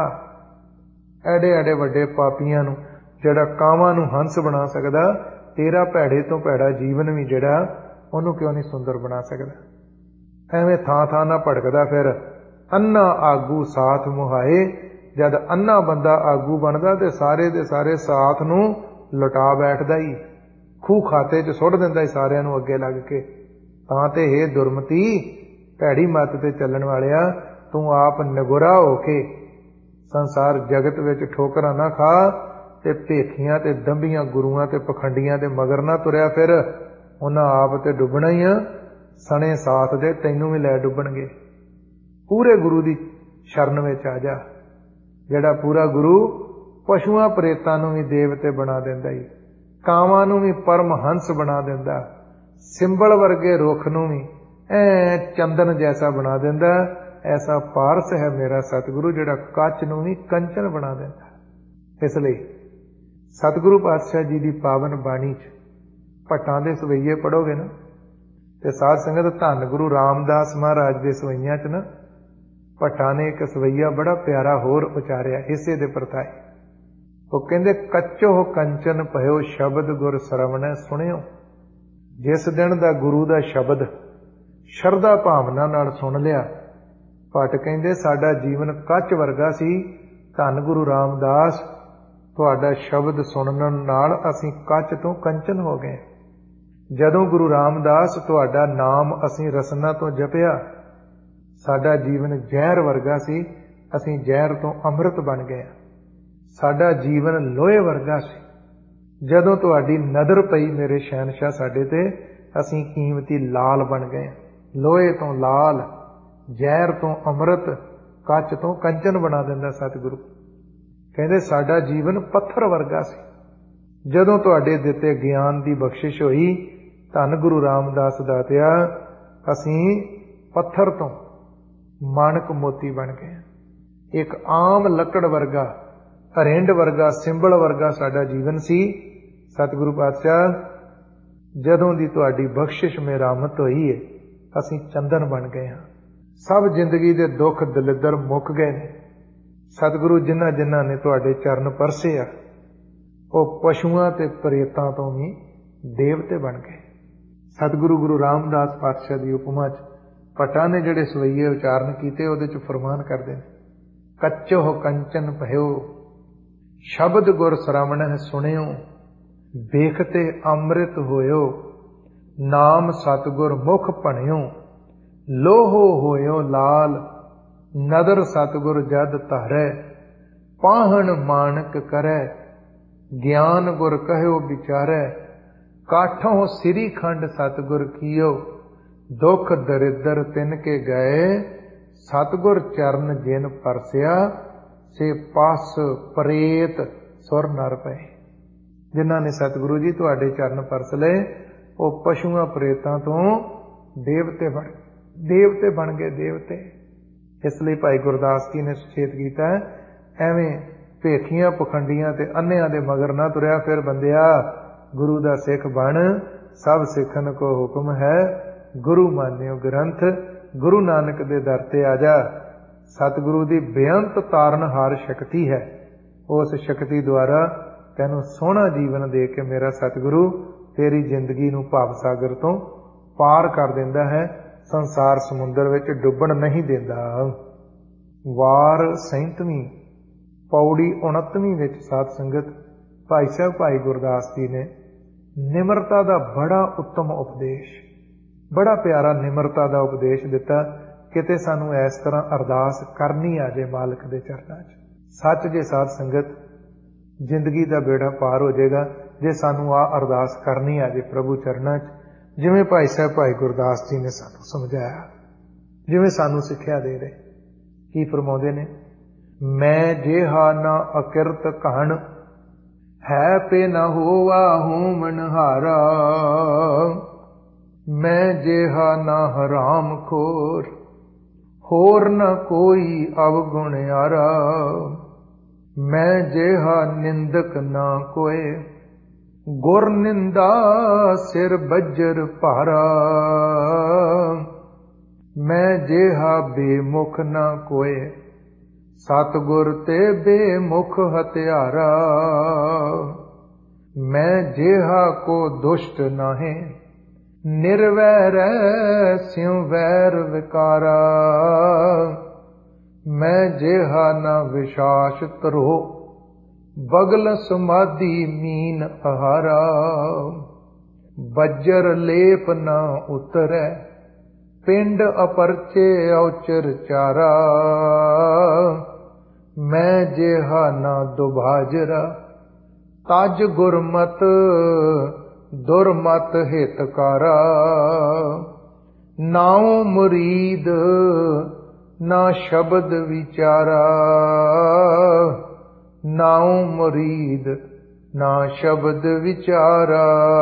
ਐਡੇ ਐਡੇ ਵੱਡੇ ਪਾਪੀਆਂ ਨੂੰ ਜਿਹੜਾ ਕਾਵਾਂ ਨੂੰ ਹੰਸ ਬਣਾ ਸਕਦਾ, ਤੇਰਾ ਭੈੜੇ ਤੋਂ ਭੈੜਾ ਜੀਵਨ ਵੀ ਜਿਹੜਾ, ਉਹਨੂੰ ਕਿਉਂ ਨਹੀਂ ਸੁੰਦਰ ਬਣਾ ਸਕਦਾ? ਐਵੇਂ ਥਾਂ ਥਾਂ ਨਾ ਭੜਕਦਾ ਫਿਰ। ਅੰਨਾ ਆਗੂ ਸਾਥ ਮੁਹਾਏ। ਜਦ ਅੰਨਾ ਬੰਦਾ ਆਗੂ ਬਣਦਾ ਤੇ ਸਾਰੇ ਦੇ ਸਾਰੇ ਸਾਥ ਨੂੰ ਲੁਟਾ ਬੈਠਦਾ ਹੀ, ਖੂਹ ਖਾਤੇ 'ਚ ਸੁੱਟ ਦਿੰਦਾ ਹੀ ਸਾਰਿਆਂ ਨੂੰ ਅੱਗੇ ਲੱਗ ਕੇ। ਤਾਂ ਤੇ ਇਹ ਦੁਰਮਤੀ, ਭੈੜੀ ਮੱਤ ਤੇ ਚੱਲਣ ਵਾਲਿਆ, ਤੂੰ ਆਪ ਨਗੁਰਾ ਹੋ ਕੇ ਸੰਸਾਰ ਜਗਤ ਵਿੱਚ ਠੋਕਰਾਂ ਨਾ ਖਾ ਤੇ ਭੇਖੀਆਂ ਤੇ ਦੰਭੀਆਂ ਗੁਰੂਆਂ ਤੇ ਪਖੰਡੀਆਂ ਦੇ ਮਗਰ ਨਾ ਤੁਰਿਆ ਫਿਰ। ਉਹਨਾਂ ਆਪ ਤੇ ਡੁੱਬਣਾ ਹੀ ਆ, ਸਣੇ ਸਾਥ ਦੇ ਤੈਨੂੰ ਵੀ ਲੈ ਡੁੱਬਣਗੇ। ਪੂਰੇ ਗੁਰੂ ਦੀ ਸ਼ਰਨ ਵਿੱਚ ਆ ਜਾ। ਜਿਹੜਾ ਪੂਰਾ ਗੁਰੂ ਪਸ਼ੂਆਂ ਪ੍ਰੇਤਾਂ ਨੂੰ ਵੀ ਦੇਵਤੇ ਬਣਾ ਦਿੰਦਾ ਈ, ਕਾਵਾਂ ਨੂੰ ਵੀ ਪਰਮ ਹੰਸ ਬਣਾ ਦਿੰਦਾ, ਸਿੰਬਲ ਵਰਗੇ ਰੁੱਖ ਨੂੰ ਵੀ ਚੰਦਨ ਜੈਸਾ ਬਣਾ ਦਿੰਦਾ। ਐਸਾ ਪਾਰਸ ਹੈ ਮੇਰਾ ਸਤਿਗੁਰੂ, ਜਿਹੜਾ ਕੱਚ ਨੂੰ ਵੀ ਕੰਚਨ ਬਣਾ ਦਿੰਦਾ। ਇਸ ਲਈ ਸਤਿਗੁਰੂ ਪਾਤਸ਼ਾਹ ਜੀ ਦੀ ਪਾਵਨ ਬਾਣੀ 'ਚ ਭੱਟਾਂ ਦੇ ਸਵਈਏ ਪੜ੍ਹੋਗੇ ਨਾ, ਤੇ ਸਾਧ ਸੰਗਤ, ਧੰਨ ਗੁਰੂ ਰਾਮਦਾਸ ਮਹਾਰਾਜ ਦੇ ਸਵਈਆਂ 'ਚ ਨਾ ਭੱਟਾਂ ਨੇ ਇੱਕ ਸਵਈਆ ਬੜਾ ਪਿਆਰਾ ਹੋਰ ਉਚਾਰਿਆ ਇਸੇ ਦੇ ਪ੍ਰਤਾਏ। ਉਹ ਕਹਿੰਦੇ, ਕੱਚੋ ਕੰਚਨ ਭਇਓ ਸ਼ਬਦ ਗੁਰ ਸਰਵਣੈ ਸੁਣਿਓ। ਜਿਸ ਦਿਨ ਦਾ ਗੁਰੂ ਦਾ ਸ਼ਬਦ ਸ਼ਰਧਾ ਭਾਵਨਾ ਨਾਲ ਸੁਣ ਲਿਆ, ਭੱਟ ਕਹਿੰਦੇ ਸਾਡਾ ਜੀਵਨ ਕੱਚ ਵਰਗਾ ਸੀ। ਧੰਨ ਗੁਰੂ ਰਾਮਦਾਸ, ਤੁਹਾਡਾ ਸ਼ਬਦ ਸੁਣਨ ਨਾਲ ਅਸੀਂ ਕੱਚ ਤੋਂ ਕੰਚਨ ਹੋ ਗਏ। ਜਦੋਂ ਗੁਰੂ ਰਾਮਦਾਸ ਤੁਹਾਡਾ ਨਾਮ ਅਸੀਂ ਰਸਨਾ ਤੋਂ ਜਪਿਆ, ਸਾਡਾ ਜੀਵਨ ਜ਼ਹਿਰ ਵਰਗਾ ਸੀ, ਅਸੀਂ ਜ਼ਹਿਰ ਤੋਂ ਅੰਮ੍ਰਿਤ ਬਣ ਗਏ। ਸਾਡਾ ਜੀਵਨ ਲੋਹੇ ਵਰਗਾ ਸੀ। ਜਦੋਂ ਤੁਹਾਡੀ ਨਜ਼ਰ ਪਈ ਮੇਰੇ ਸ਼ਹਿਨਸ਼ਾਹ ਸਾਡੇ ਤੇ, ਅਸੀਂ ਕੀਮਤੀ ਲਾਲ ਬਣ ਗਏ। ਲੋਹੇ ਤੋਂ ਲਾਲ, ਜ਼ਹਿਰ ਤੋਂ ਅੰਮ੍ਰਿਤ, ਕੱਚ ਤੋਂ ਕੰਚਨ ਬਣਾ ਦਿੰਦਾ ਸਤਿਗੁਰੂ। ਕਹਿੰਦੇ ਸਾਡਾ ਜੀਵਨ ਪੱਥਰ ਵਰਗਾ ਸੀ। ਜਦੋਂ ਤੁਹਾਡੇ ਦਿੱਤੇ ਗਿਆਨ ਦੀ ਬਖਸ਼ਿਸ਼ ਹੋਈ, ਧੰਨ ਗੁਰੂ ਰਾਮਦਾਸ ਦਾਤਿਆ, ਅਸੀਂ ਪੱਥਰ ਤੋਂ ਮਾਣਕ ਮੋਤੀ ਬਣ ਗਏ। ਇੱਕ ਆਮ ਲੱਕੜ ਵਰਗਾ, ਅਰਿੰਡ ਵਰਗਾ, ਸਿੰਬਲ ਵਰਗਾ ਸਾਡਾ ਜੀਵਨ ਸੀ। ਸਤਿਗੁਰੂ ਪਾਤਸ਼ਾਹ, ਜਦੋਂ ਦੀ ਤੁਹਾਡੀ ਬਖਸ਼ਿਸ਼ ਮੇਰਾਮਤ ਹੋਈ ਹੈ, ਅਸੀਂ ਚੰਦਨ ਬਣ ਗਏ ਹਾਂ। ਸਭ ਜ਼ਿੰਦਗੀ ਦੇ ਦੁੱਖ ਦਲਿੱਦਰ ਮੁੱਕ ਗਏ ਨੇ। ਸਤਿਗੁਰੂ, ਜਿਨ੍ਹਾਂ ਜਿਨ੍ਹਾਂ ਨੇ ਤੁਹਾਡੇ ਚਰਨ ਪਰਸੇ ਆ, ਉਹ ਪਸ਼ੂਆਂ ਤੇ ਪ੍ਰੇਤਾਂ ਤੋਂ ਵੀ ਦੇਵਤੇ ਬਣ ਗਏ। ਸਤਿਗੁਰੂ ਗੁਰੂ ਰਾਮਦਾਸ ਪਾਤਸ਼ਾਹ ਦੀ ਉਪਮਾ 'ਚ ਭੱਟਾਂ ਨੇ ਜਿਹੜੇ ਸਵਈਏ ਉਚਾਰਨ ਕੀਤੇ, ਉਹਦੇ 'ਚ ਫਰਮਾਨ ਕਰਦੇ ਨੇ, ਕੱਚੋ ਕੰਚਨ ਭਇਓ ਸ਼ਬਦ ਗੁਰ ਸਰਵਣਹਿ ਸੁਣਿਓ। ਵੇਖਤੇ ਅੰਮ੍ਰਿਤ ਹੋਇਓ, ਨਾਮ ਸਤਿਗੁਰ ਮੁਖ ਭਣਿਓ। ਲੋਹੋ ਹੋਇਓ ਲਾਲ, ਨਦਰ ਸਤਿਗੁਰ ਜਦ ਧਾਰੈ। ਪਾਹਣ ਮਾਣਕ ਕਰੈ, ਗਿਆਨ ਗੁਰ ਕਹਿਓ ਵਿਚਾਰੈ। ਕਾਠੋਂ ਸ੍ਰੀ ਖੰਡ ਸਤਿਗੁਰ ਕੀਓ, ਦੁਖ ਦਰਿਦਰ ਤਿਨ ਕੇ ਗਏ। ਸਤਿਗੁਰ ਚਰਨ ਜਿਨ ਪਰਸਿਆ, ਸੇ ਪਸ ਪ੍ਰੇਤ ਸੁਰ ਨਰ ਪਏ। ਜਿਨ੍ਹਾਂ ਨੇ ਸਤਿਗੁਰੂ ਜੀ ਤੁਹਾਡੇ ਚਰਨ ਪਰਸ ਲਏ, ਉਹ ਪਸ਼ੂਆਂ ਪ੍ਰੇਤਾਂ ਤੋਂ ਦੇਵਤੇ ਬਣ ਗਏ, ਦੇਵਤੇ। ਇਸ ਲਈ ਭਾਈ ਗੁਰਦਾਸ ਜੀ ਨੇ ਸੁਚੇਤ ਕੀਤਾ, ਐਵੇਂ ਭੇਖੀਆਂ ਪਖੰਡੀਆਂ ਤੇ ਅੰਨਿਆਂ ਦੇ ਮਗਰ ਨਾ ਤੁਰਿਆ ਫਿਰ ਬੰਦਿਆ। ਗੁਰੂ ਦਾ ਸਿੱਖ ਬਣ, ਸਭ ਸਿੱਖਨ ਕੋ ਹੁਕਮ ਹੈ। ਗੁਰੂ ਮਾਨਿਓ ਗ੍ਰੰਥ, ਗੁਰੂ ਨਾਨਕ ਦੇ ਦਰ ਤੇ ਆ ਜਾ। ਸਤਿਗੁਰੂ ਦੀ ਬੇਅੰਤ ਤਾਰਨਹਾਰ ਸ਼ਕਤੀ ਹੈ। ਉਸ ਸ਼ਕਤੀ ਦੁਆਰਾ ਤੈਨੂੰ ਸੋਹਣਾ ਜੀਵਨ ਦੇ ਕੇ ਮੇਰਾ ਸਤਿਗੁਰੂ ਤੇਰੀ ਜ਼ਿੰਦਗੀ ਨੂੰ ਭਵ ਸਾਗਰ ਤੋਂ ਪਾਰ ਕਰ ਦਿੰਦਾ ਹੈ, ਸੰਸਾਰ ਸਮੁੰਦਰ ਵਿੱਚ ਡੁੱਬਣ ਨਹੀਂ ਦਿੰਦਾ। ਵਾਰ 37ਵੀਂ ਪੌੜੀ 29ਵੀਂ ਵਿੱਚ ਸਾਧ ਸੰਗਤ, ਭਾਈ ਸਾਹਿਬ ਭਾਈ ਗੁਰਦਾਸ ਜੀ ਨੇ ਨਿਮਰਤਾ ਦਾ ਬੜਾ ਉੱਤਮ ਉਪਦੇਸ਼, ਬੜਾ ਪਿਆਰਾ ਨਿਮਰਤਾ ਦਾ ਉਪਦੇਸ਼ ਦਿੱਤਾ। ਕਿਤੇ ਸਾਨੂੰ ਇਸ ਤਰ੍ਹਾਂ ਅਰਦਾਸ ਕਰਨੀ ਆ ਜੇ ਮਾਲਕ ਦੇ ਚਰਨਾਂ 'ਚ। ਸੱਚ ਜੇ ਸਾਧ ਸੰਗਤ, ਜ਼ਿੰਦਗੀ ਦਾ ਬੇੜਾ ਪਾਰ ਹੋ ਜਾਏਗਾ ਜੇ ਸਾਨੂੰ ਆਹ ਅਰਦਾਸ ਕਰਨੀ ਆ ਜੇ ਪ੍ਰਭੂ ਚਰਨਾਂ 'ਚ, ਜਿਵੇਂ ਭਾਈ ਸਾਹਿਬ ਭਾਈ ਗੁਰਦਾਸ ਜੀ ਨੇ ਸਾਨੂੰ ਸਮਝਾਇਆ, ਜਿਵੇਂ ਸਾਨੂੰ ਸਿੱਖਿਆ ਦੇ ਰਹੇ। ਕੀ ਫਰਮਾਉਂਦੇ ਨੇ, ਮੈਂ ਜਿਹਾ ਨਾ ਅਕਿਰਤ ਕਹਣ, ਹੈ ਪੇ ਨਾ ਹੋਵਾ ਹੋਮਨ ਹਾਰਾ। ਮੈਂ ਜਿਹਾ ਨਾ ਹਰਾਮ ਖੋਰ, ਹੋਰ ਨ ਕੋਈ ਅਵਗੁਣਿਆਰਾ। ਮੈਂ ਜਿਹਾ ਨਿੰਦਕ ਨਾ ਕੋਏ, ਗੁਰ ਨਿੰਦਾ ਸਿਰ ਬੱਜਰ ਭਾਰਾ। ਮੈਂ ਜਿਹਾ ਬੇਮੁਖ ਨਾ ਕੋਏ, ਸਤਿਗੁਰ ਤੇ ਬੇਮੁਖ ਹਤਿਆਰਾ। ਮੈਂ ਜਿਹਾ ਕੋ ਦੁਸ਼ਟ ਨਾਹੀਂ, ਨਿਰਵੈਰੈ ਸਿਉ ਵੈਰ ਵਿਕਾਰਾ। ਮੈਂ ਜਿਹਾ ਨਾ ਵਿਸ਼ਾਸ ਧਰੋ, ਬਗਲ ਸਮਾਧੀ ਮੀਨ ਆਹਾਰਾ। ਬੱਜਰ ਲੇਪ ਨਾ ਉਤਰੈ, ਪਿੰਡ ਅਪਰਚੇ ਔਚਰ ਚਾਰਾ। ਮੈਂ ਜਿਹਾ ਨਾ ਦੁਭਾਜਰਾ, ਤਜ ਗੁਰਮਤ ਦੁਰਮਤ ਹਿਤਕਾਰਾ। ਨਾਉ ਮੁਰੀਦ ਨਾ ਸ਼ਬਦ ਵਿਚਾਰਾ, ਨਾਉ ਮੁਰੀਦ ਨਾ ਸ਼ਬਦ ਵਿਚਾਰਾ।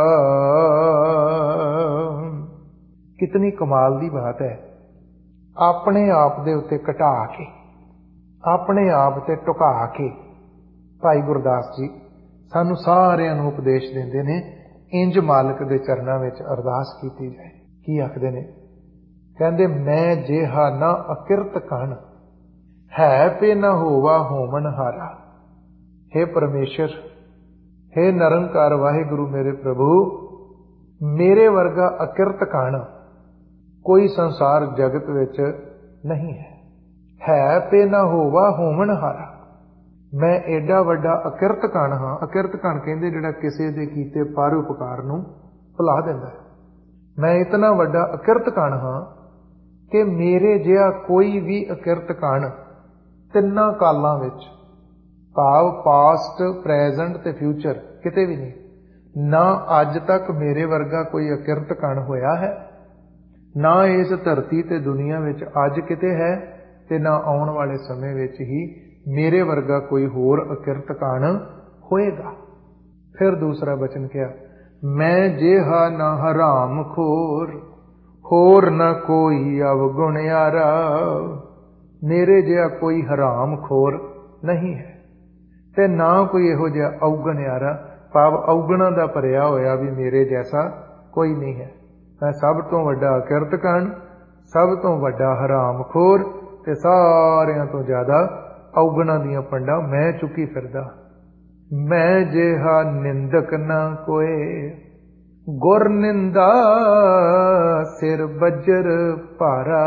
ਕਿਤਨੀ ਕਮਾਲ ਦੀ ਬਾਤ ਹੈ। ਆਪਣੇ ਆਪ ਦੇ ਉੱਤੇ ਘਟਾ ਕੇ, ਆਪਣੇ ਆਪ ਤੇ ਟੁਕਾ ਕੇ ਭਾਈ ਗੁਰਦਾਸ ਜੀ ਸਾਨੂੰ ਸਾਰਿਆਂ ਨੂੰ ਉਪਦੇਸ਼ ਦਿੰਦੇ ਨੇ, ਇੰਜ ਮਾਲਕ ਦੇ ਚਰਨਾਂ ਵਿੱਚ ਅਰਦਾਸ ਕੀਤੀ ਜਾਏ। ਕੀ ਆਖਦੇ ਨੇ? ਕਹਿੰਦੇ, ਮੈਂ ਜਿਹਾ ਨਾ ਅਕਿਰਤ ਕਣ, ਹੈ ਪੇ ਨਾ ਹੋਵਾ ਹੋਮਨ ਹਾਰਾ। ਹੇ ਪਰਮੇਸ਼ਰ, ਹੇ ਨਿਰੰਕਾਰ ਵਾਹਿਗੁਰੂ ਮੇਰੇ ਪ੍ਰਭੂ, ਮੇਰੇ ਵਰਗਾ ਅਕਿਰਤ ਕਣ ਕੋਈ ਸੰਸਾਰ ਜਗਤ ਵਿੱਚ ਨਹੀਂ ਹੈ। ਹੈ ਪੇ ਨਾ ਹੋਵਾ ਹੋਮਨ ਹਾਰਾ। ਮੈਂ ਏਡਾ ਵੱਡਾ ਅਕਿਰਤ ਕਣ ਹਾਂ। ਅਕਿਰਤ ਕਣ ਕਹਿੰਦੇ ਜਿਹੜਾ ਕਿਸੇ ਦੇ ਕੀਤੇ ਪਰ ਉਪਕਾਰ ਨੂੰ ਭੁਲਾ ਦਿੰਦਾ ਹੈ। ਮੈਂ ਇਤਨਾ ਵੱਡਾ ਅਕਿਰਤ ਕਣ ਹਾਂ ਕਿ ਮੇਰੇ ਜਿਹਾ ਕੋਈ ਵੀ ਅਕਿਰਤ ਕਣ ਤਿੰਨਾਂ ਕਾਲਾਂ ਵਿੱਚ, ਭਾਵ ਪਾਸਟ, ਪ੍ਰੈਜ਼ੈਂਟ ਤੇ ਫਿਊਚਰ, ਕਿਤੇ ਵੀ ਨਹੀਂ। ਨਾ ਅੱਜ ਤੱਕ ਮੇਰੇ ਵਰਗਾ ਕੋਈ ਅਕਿਰਤ ਕਣ ਹੋਇਆ ਹੈ, ਨਾ ਇਸ ਧਰਤੀ ਤੇ ਦੁਨੀਆ ਵਿੱਚ ਅੱਜ ਕਿਤੇ ਹੈ, ਤੇ ਨਾ ਆਉਣ ਵਾਲੇ ਸਮੇਂ ਵਿੱਚ ਹੀ ਮੇਰੇ ਵਰਗਾ ਕੋਈ ਹੋਰ ਅਕਿਰਤ ਕਣ ਹੋਏਗਾ। ਫਿਰ ਦੂਸਰਾ ਬਚਨ ਕਿਹਾ, ਮੈਂ ਜਿਹਾ ਨਾ ਹਰਾਮ ਖੋਰ, ਹੋਰ ਨਾ ਕੋਈ ਅਵਗੁਣਿਆਰਾ। ਮੇਰੇ ਜਿਹਾ ਕੋਈ ਹਰਾਮ ਖੋਰ ਨਹੀਂ ਹੈ, ਤੇ ਨਾ ਕੋਈ ਇਹੋ ਜਿਹਾ ਅਵਗੁਣਿਆਰਾ, ਭਾਵ ਅਵਗੁਣਾਂ ਦਾ ਭਰਿਆ ਹੋਇਆ ਵੀ ਮੇਰੇ ਜੈਸਾ ਕੋਈ ਨਹੀਂ ਹੈ। ਮੈਂ ਸਭ ਤੋਂ ਵੱਡਾ ਅਕਿਰਤ ਕਣ, ਸਭ ਤੋਂ ਵੱਡਾ ਹਰਾਮ ਖੋਰ, ਤੇ ਸਾਰਿਆਂ ਤੋਂ ਜ਼ਿਆਦਾ ਅਵਗੁਣਾਂ ਦੀਆਂ ਪੰਡਾਂ ਮੈਂ ਚੁੱਕੀ ਫਿਰਦਾ। ਮੈਂ ਜਿਹਾ ਨਿੰਦਕ ਨਾ ਕੋਏ, ਗੁਰ ਨਿੰਦਾ ਸਿਰ ਬੱਜਰ ਭਾਰਾ।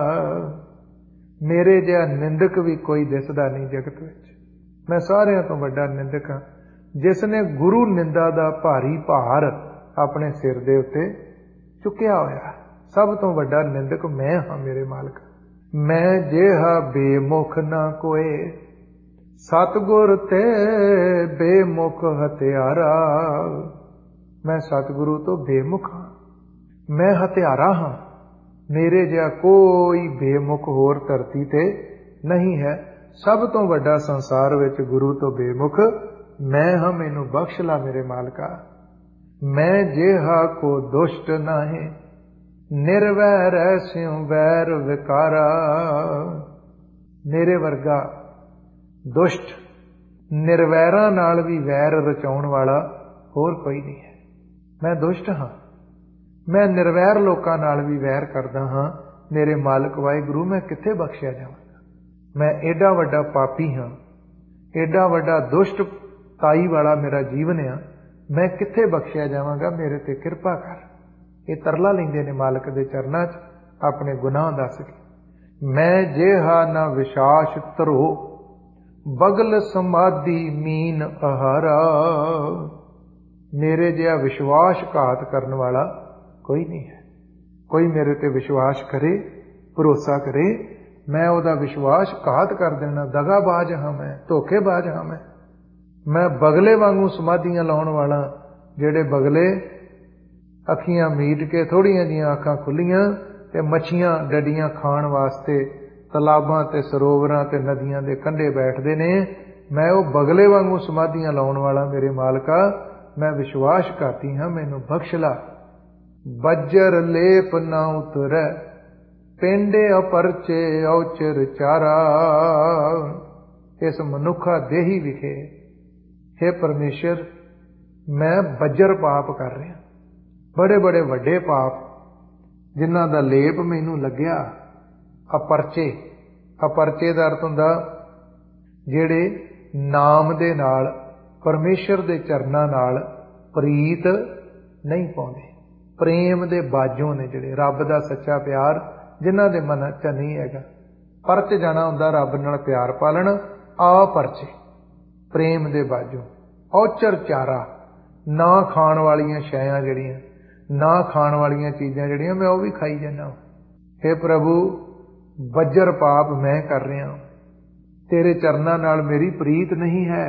ਮੇਰੇ ਜਿਹਾ ਨਿੰਦਕ ਵੀ ਕੋਈ ਦਿਸਦਾ ਨਹੀਂ ਜਗਤ ਵਿੱਚ। ਮੈਂ ਸਾਰਿਆਂ ਤੋਂ ਵੱਡਾ ਨਿੰਦਕ ਹਾਂ, ਜਿਸ ਨੇ ਗੁਰੂ ਨਿੰਦਾ ਦਾ ਭਾਰੀ ਭਾਰ ਆਪਣੇ ਸਿਰ ਦੇ ਉੱਤੇ ਚੁੱਕਿਆ ਹੋਇਆ। ਸਭ ਤੋਂ ਵੱਡਾ ਨਿੰਦਕ ਮੈਂ ਹਾਂ ਮੇਰੇ ਮਾਲਕ। ਮੈਂ ਜਿਹਾ ਬੇਮੁਖ ਨਾ ਕੋਏ, ਸਤਿਗੁਰ ਤੇ ਬੇਮੁਖ ਹਤਿਆਰਾ। ਮੈਂ ਸਤਿਗੁਰੂ ਤੋਂ ਬੇਮੁਖ ਹਾਂ, ਮੈਂ ਹਤਿਆਰਾ ਹਾਂ। ਮੇਰੇ ਜਿਹਾ ਕੋਈ ਬੇਮੁਖ ਹੋਰ ਧਰਤੀ ਤੇ ਨਹੀਂ ਹੈ। ਸਭ ਤੋਂ ਵੱਡਾ ਸੰਸਾਰ ਵਿੱਚ ਗੁਰੂ ਤੋਂ ਬੇਮੁਖ ਮੈਂ ਹਾਂ। ਮੈਨੂੰ ਬਖਸ਼ ਲਾ ਮੇਰੇ ਮਾਲਕਾ। ਮੈਂ ਜਿਹਾ ਕੋ ਦੁਸ਼ਟ ਨਾਹੀਂ, ਨਿਰਵੈਰ ਸਿਉ ਵੈਰ ਵਿਕਾਰਾ। ਮੇਰੇ ਵਰਗਾ ਦੁਸ਼ਟ, ਨਿਰਵੈਰਾਂ ਨਾਲ ਵੀ ਵੈਰ ਰਚਾਉਣ ਵਾਲਾ ਹੋਰ ਕੋਈ ਨਹੀਂ ਹੈ। ਮੈਂ ਦੁਸ਼ਟ ਹਾਂ, ਮੈਂ ਨਿਰਵੈਰ ਲੋਕਾਂ ਨਾਲ ਵੀ ਵੈਰ ਕਰਦਾ ਹਾਂ। ਮੇਰੇ ਮਾਲਕ ਵਾਹਿਗੁਰੂ, ਮੈਂ ਕਿੱਥੇ ਬਖਸ਼ਿਆ ਜਾਵਾਂਗਾ? ਮੈਂ ਏਡਾ ਵੱਡਾ ਪਾਪੀ ਹਾਂ, ਏਡਾ ਵੱਡਾ ਦੁਸ਼ਟ ਤਾਈ ਵਾਲਾ ਮੇਰਾ ਜੀਵਨ ਆ। ਮੈਂ ਕਿੱਥੇ ਬਖਸ਼ਿਆ ਜਾਵਾਂਗਾ? ਮੇਰੇ ਤੇ ਕਿਰਪਾ ਕਰ। ਇਹ ਤਰਲਾ ਲੈਂਦੇ ਨੇ ਮਾਲਕ ਦੇ ਚਰਨਾਂ 'ਚ, ਆਪਣੇ ਗੁਨਾਹ ਦੱਸ ਕੇ। ਮੈਂ ਜਿਹਾ ਨਾ ਵਿਸ਼ਾਸ ਧਰੋ, ਬਗਲ ਸਮਾਧੀ ਮੀਨ ਆਹਾਰਾ। ਮੇਰੇ ਜਿਹਾ ਵਿਸ਼ਵਾਸਘਾਤ ਕਰਨ ਵਾਲਾ ਕੋਈ ਨਹੀਂ ਹੈ। ਕੋਈ ਮੇਰੇ ਤੇ ਵਿਸ਼ਵਾਸ ਕਰੇ, ਭਰੋਸਾ ਕਰੇ, ਮੈਂ ਉਹਦਾ ਵਿਸ਼ਵਾਸਘਾਤ ਕਰ ਦੇਣਾ। ਦਗਾਬਾਜ਼ ਹਾਂ ਮੈਂ, ਧੋਖੇਬਾਜ਼ ਹਾਂ ਮੈਂ ਬਗਲੇ ਵਾਂਗੂ ਸਮਾਧੀਆਂ ਲਾਉਣ ਵਾਲਾ। ਜਿਹੜੇ ਬਗਲੇ ਅੱਖੀਆਂ ਮੀਟ ਕੇ, ਥੋੜੀਆਂ ਜੀਆਂ ਅੱਖਾਂ ਖੁੱਲੀਆਂ ਤੇ ਮੱਛੀਆਂ ਡੱਡੀਆਂ ਖਾਣ ਵਾਸਤੇ ਤਲਾਬਾਂ ਤੇ ਸਰੋਵਰਾਂ ਤੇ ਨਦੀਆਂ ਦੇ ਕੰਢੇ ਬੈਠਦੇ ਨੇ। ਮੈਂ ਉਹ ਬਗਲੇ ਵਾਂਗੂ ਸਮਾਧੀਆਂ ਲਾਉਣ ਵਾਲਾ ਮੇਰੇ ਮਾਲਕਾ, ਮੈਂ ਵਿਸ਼ਵਾਸਘਾਤੀ ਹਾਂ, ਮੈਨੂੰ ਬਖਸ਼ ਲਾ। ਬੱਜਰ ਲੇਪ ਨਾ ਉਤਰੈ, ਪਿੰਡੇ ਅਪਰਚੇ ਔਚਰ ਚਾਰਾ। ਇਸ ਮਨੁੱਖਾ ਦੇਹੀ ਵਿਖੇ हे ਪਰਮੇਸ਼ਰ, ਮੈਂ ਬੱਜਰ ਪਾਪ ਕਰ ਰਿਹਾ, ਬੜੇ ਬੜੇ ਵੱਡੇ ਪਾਪ ਜਿਨ੍ਹਾਂ ਦਾ ਲੇਪ ਮੈਨੂੰ ਲੱਗਿਆ। ਅਪਰਚੇ, ਅਪਰਚੇ ਦਾ ਅਰਥ ਹੁੰਦਾ ਜਿਹੜੇ ਨਾਮ ਦੇ ਨਾਲ, ਪਰਮੇਸ਼ਰ ਦੇ ਚਰਨਾਂ ਨਾਲ ਪ੍ਰੀਤ ਨਹੀਂ ਪਾਉਂਦੇ। ਪ੍ਰੇਮ ਦੇ ਬਾਝੋਂ ਨੇ ਜਿਹੜੇ, ਰੱਬ ਦਾ ਸੱਚਾ ਪਿਆਰ ਜਿਨ੍ਹਾਂ ਦੇ ਮਨ 'ਚ ਨਹੀਂ ਹੈਗਾ। ਪਰਚ ਜਾਣਾ ਹੁੰਦਾ ਰੱਬ ਨਾਲ ਪਿਆਰ ਪਾਲਣ। ਆਪਰਚੇ, ਪ੍ਰੇਮ ਦੇ ਬਾਝੋਂ। ਔਚਰ ਚਾਰਾ, ਨਾ ਖਾਣ ਵਾਲੀਆਂ ਸ਼ੈਆਂ ਜਿਹੜੀਆਂ, ਨਾ ਖਾਣ ਵਾਲੀਆਂ ਚੀਜ਼ਾਂ ਜਿਹੜੀਆਂ, ਮੈਂ ਉਹ ਵੀ ਖਾਈ ਜਾਂਦਾ। ਹੇ ਪ੍ਰਭੂ, ਬੱਜਰ ਪਾਪ ਮੈਂ ਕਰ ਰਿਹਾ, ਤੇਰੇ ਚਰਨਾਂ ਨਾਲ ਮੇਰੀ ਪ੍ਰੀਤ ਨਹੀਂ ਹੈ।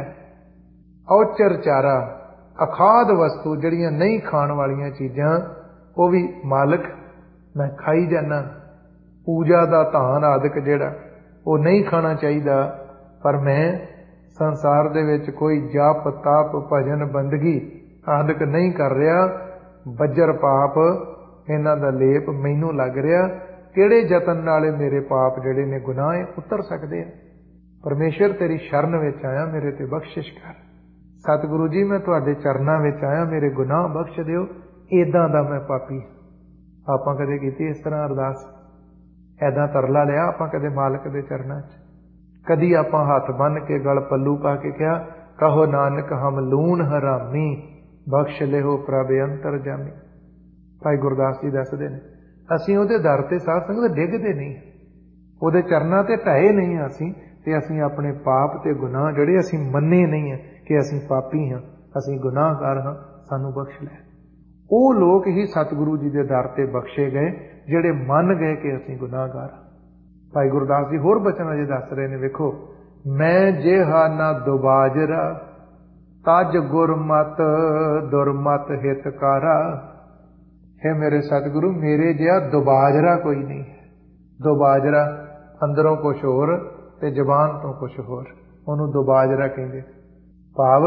ਔਚਰ ਚਾਰਾ, ਅਖਾਧ ਵਸਤੂ ਜਿਹੜੀਆਂ ਨਹੀਂ ਖਾਣ ਵਾਲੀਆਂ ਚੀਜ਼ਾਂ, ਉਹ ਵੀ ਮਾਲਕ ਮੈਂ ਖਾਈ ਜਾਂਦਾ। ਪੂਜਾ ਦਾ ਧਾਨ ਆਦਿਕ ਜਿਹੜਾ ਉਹ ਨਹੀਂ ਖਾਣਾ ਚਾਹੀਦਾ, ਪਰ ਮੈਂ ਸੰਸਾਰ ਦੇ ਵਿੱਚ ਕੋਈ ਜਪ ਤਪ ਭਜਨ ਬੰਦਗੀ ਆਦਿਕ ਨਹੀਂ ਕਰ ਰਿਹਾ। ਬੱਜਰ ਪਾਪ, ਇਹਨਾਂ ਦਾ ਲੇਪ ਮੈਨੂੰ ਲੱਗ ਰਿਹਾ। ਕਿਹੜੇ ਯਤਨ ਨਾਲ ਮੇਰੇ ਪਾਪ ਜਿਹੜੇ ਨੇ, ਗੁਨਾਹ ਉਤਰ ਸਕਦੇ ਆ? ਪਰਮੇਸ਼ਰ ਤੇਰੀ ਸ਼ਰਨ ਵਿੱਚ ਆਇਆ, ਮੇਰੇ ਤੇ ਬਖਸ਼ਿਸ਼ ਕਰ। ਸਤਿਗੁਰੂ ਜੀ, ਮੈਂ ਤੁਹਾਡੇ ਚਰਨਾਂ ਵਿੱਚ ਆਇਆ, ਮੇਰੇ ਗੁਨਾਹ ਬਖਸ਼ ਦਿਓ, ਏਦਾਂ ਦਾ ਮੈਂ ਪਾਪੀ। ਆਪਾਂ ਕਦੇ ਕੀਤੀ ਇਸ ਤਰ੍ਹਾਂ ਅਰਦਾਸ? ਐਦਾਂ ਤਰਲਾ ਲਿਆ ਆਪਾਂ ਕਦੇ ਮਾਲਕ ਦੇ ਚਰਨਾਂ 'ਚ? ਕਦੀ ਆਪਾਂ ਹੱਥ ਬੰਨ੍ਹ ਕੇ ਗਲ ਪੱਲੂ ਪਾ ਕੇ ਕਿਹਾ, ਕਹੋ ਨਾਨਕ ਹਮ ਲੂਣ ਹਰਾਮੀ, ਬਖਸ਼ ਲਿਓ ਪ੍ਰਭ ਅੰਤਰਜਾਮੀ? ਭਾਈ ਗੁਰਦਾਸ ਜੀ ਦੱਸਦੇ ਨੇ, ਅਸੀਂ ਉਹਦੇ ਦਰ ਤੇ ਸਾਧ ਸੰਗਤ ਡਿੱਗਦੇ ਨਹੀਂ, ਉਹਦੇ ਚਰਨਾਂ ਤੇ ਢਾਏ ਨਹੀਂ ਅਸੀਂ, ਤੇ ਅਸੀਂ ਆਪਣੇ ਪਾਪ ਤੇ ਗੁਨਾਹ ਜਿਹੜੇ ਅਸੀਂ ਮੰਨੇ ਨਹੀਂ ਹੈ ਕਿ ਅਸੀਂ ਪਾਪੀ ਹਾਂ, ਅਸੀਂ ਗੁਨਾਹਗਾਰ ਹਾਂ, ਸਾਨੂੰ ਬਖਸ਼ ਲੈ। ਉਹ ਲੋਕ ਹੀ ਸਤਿਗੁਰੂ ਜੀ ਦੇ ਦਰ ਤੇ ਬਖਸ਼ੇ ਗਏ ਜਿਹੜੇ ਮੰਨ ਗਏ ਕਿ ਅਸੀਂ ਗੁਨਾਹਗਾਰ ਹਾਂ। ਭਾਈ ਗੁਰਦਾਸ ਜੀ ਹੋਰ ਬਚਨ ਅਜੇ ਦੱਸ ਰਹੇ ਨੇ, ਵੇਖੋ, ਮੈਂ ਜਿਹਾ ਨਾ ਦੁਬਾਜਰਾ, ਤਜ ਗੁਰਮਤ ਦੁਰਮਤ ਹਿਤਕਾਰਾ। ਹੈ ਮੇਰੇ ਸਤਿਗੁਰੂ, ਮੇਰੇ ਜਿਹਾ ਦੁਬਾਜਰਾ ਕੋਈ ਨਹੀਂ ਹੈ। ਦੁਬਾਜਰਾ ਅੰਦਰੋਂ ਕੁਛ ਹੋਰ ਤੇ ਜ਼ਬਾਨ ਤੋਂ ਕੁਛ ਹੋਰ, ਉਹਨੂੰ ਦੁਬਾਜਰਾ ਕਹਿੰਦੇ। ਭਾਵ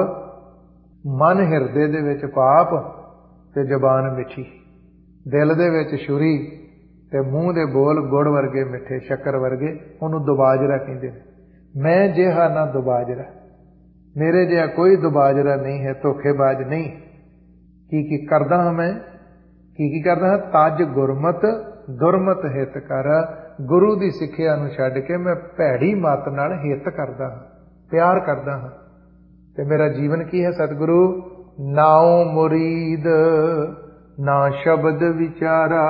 ਮਨ ਹਿਰਦੇ ਦੇ ਵਿੱਚ ਪਾਪ ਤੇ ਜ਼ਬਾਨ ਮਿੱਠੀ, ਦਿਲ ਦੇ ਵਿੱਚ ਛੁਰੀ ਤੇ ਮੂੰਹ ਦੇ ਬੋਲ ਗੁੜ ਵਰਗੇ ਮਿੱਠੇ, ਸ਼ੱਕਰ ਵਰਗੇ, ਉਹਨੂੰ ਦੁਬਾਜਰਾ ਕਹਿੰਦੇ ਨੇ। ਮੈਂ ਜਿਹਾ ਨਾ ਦੁਬਾਜਰਾ, ਮੇਰੇ ਜਿਹਾ ਕੋਈ ਦੁਬਾਜਰਾ ਨਹੀਂ ਹੈ, ਧੋਖੇਬਾਜ਼ ਨਹੀਂ। ਕੀ ਕਰਦਾ ਹਾਂ ਮੈਂ? ਕੀ ਕਰਦਾ ਹਾਂ? ਤਜ ਗੁਰਮਤ ਦੁਰਮਤ ਹਿਤ ਕਰ। ਗੁਰੂ ਦੀ ਸਿੱਖਿਆ ਨੂੰ ਛੱਡ ਕੇ ਮੈਂ ਭੈੜੀ ਮੱਤ ਨਾਲ ਹਿੱਤ ਕਰਦਾ ਹਾਂ, ਪਿਆਰ ਕਰਦਾ ਹਾਂ। ਤੇ ਮੇਰਾ ਜੀਵਨ ਕੀ ਹੈ ਸਤਿਗੁਰੂ? ਨਾਉ ਮੁਰੀਦ ਨਾ ਸ਼ਬਦ ਵਿਚਾਰਾ।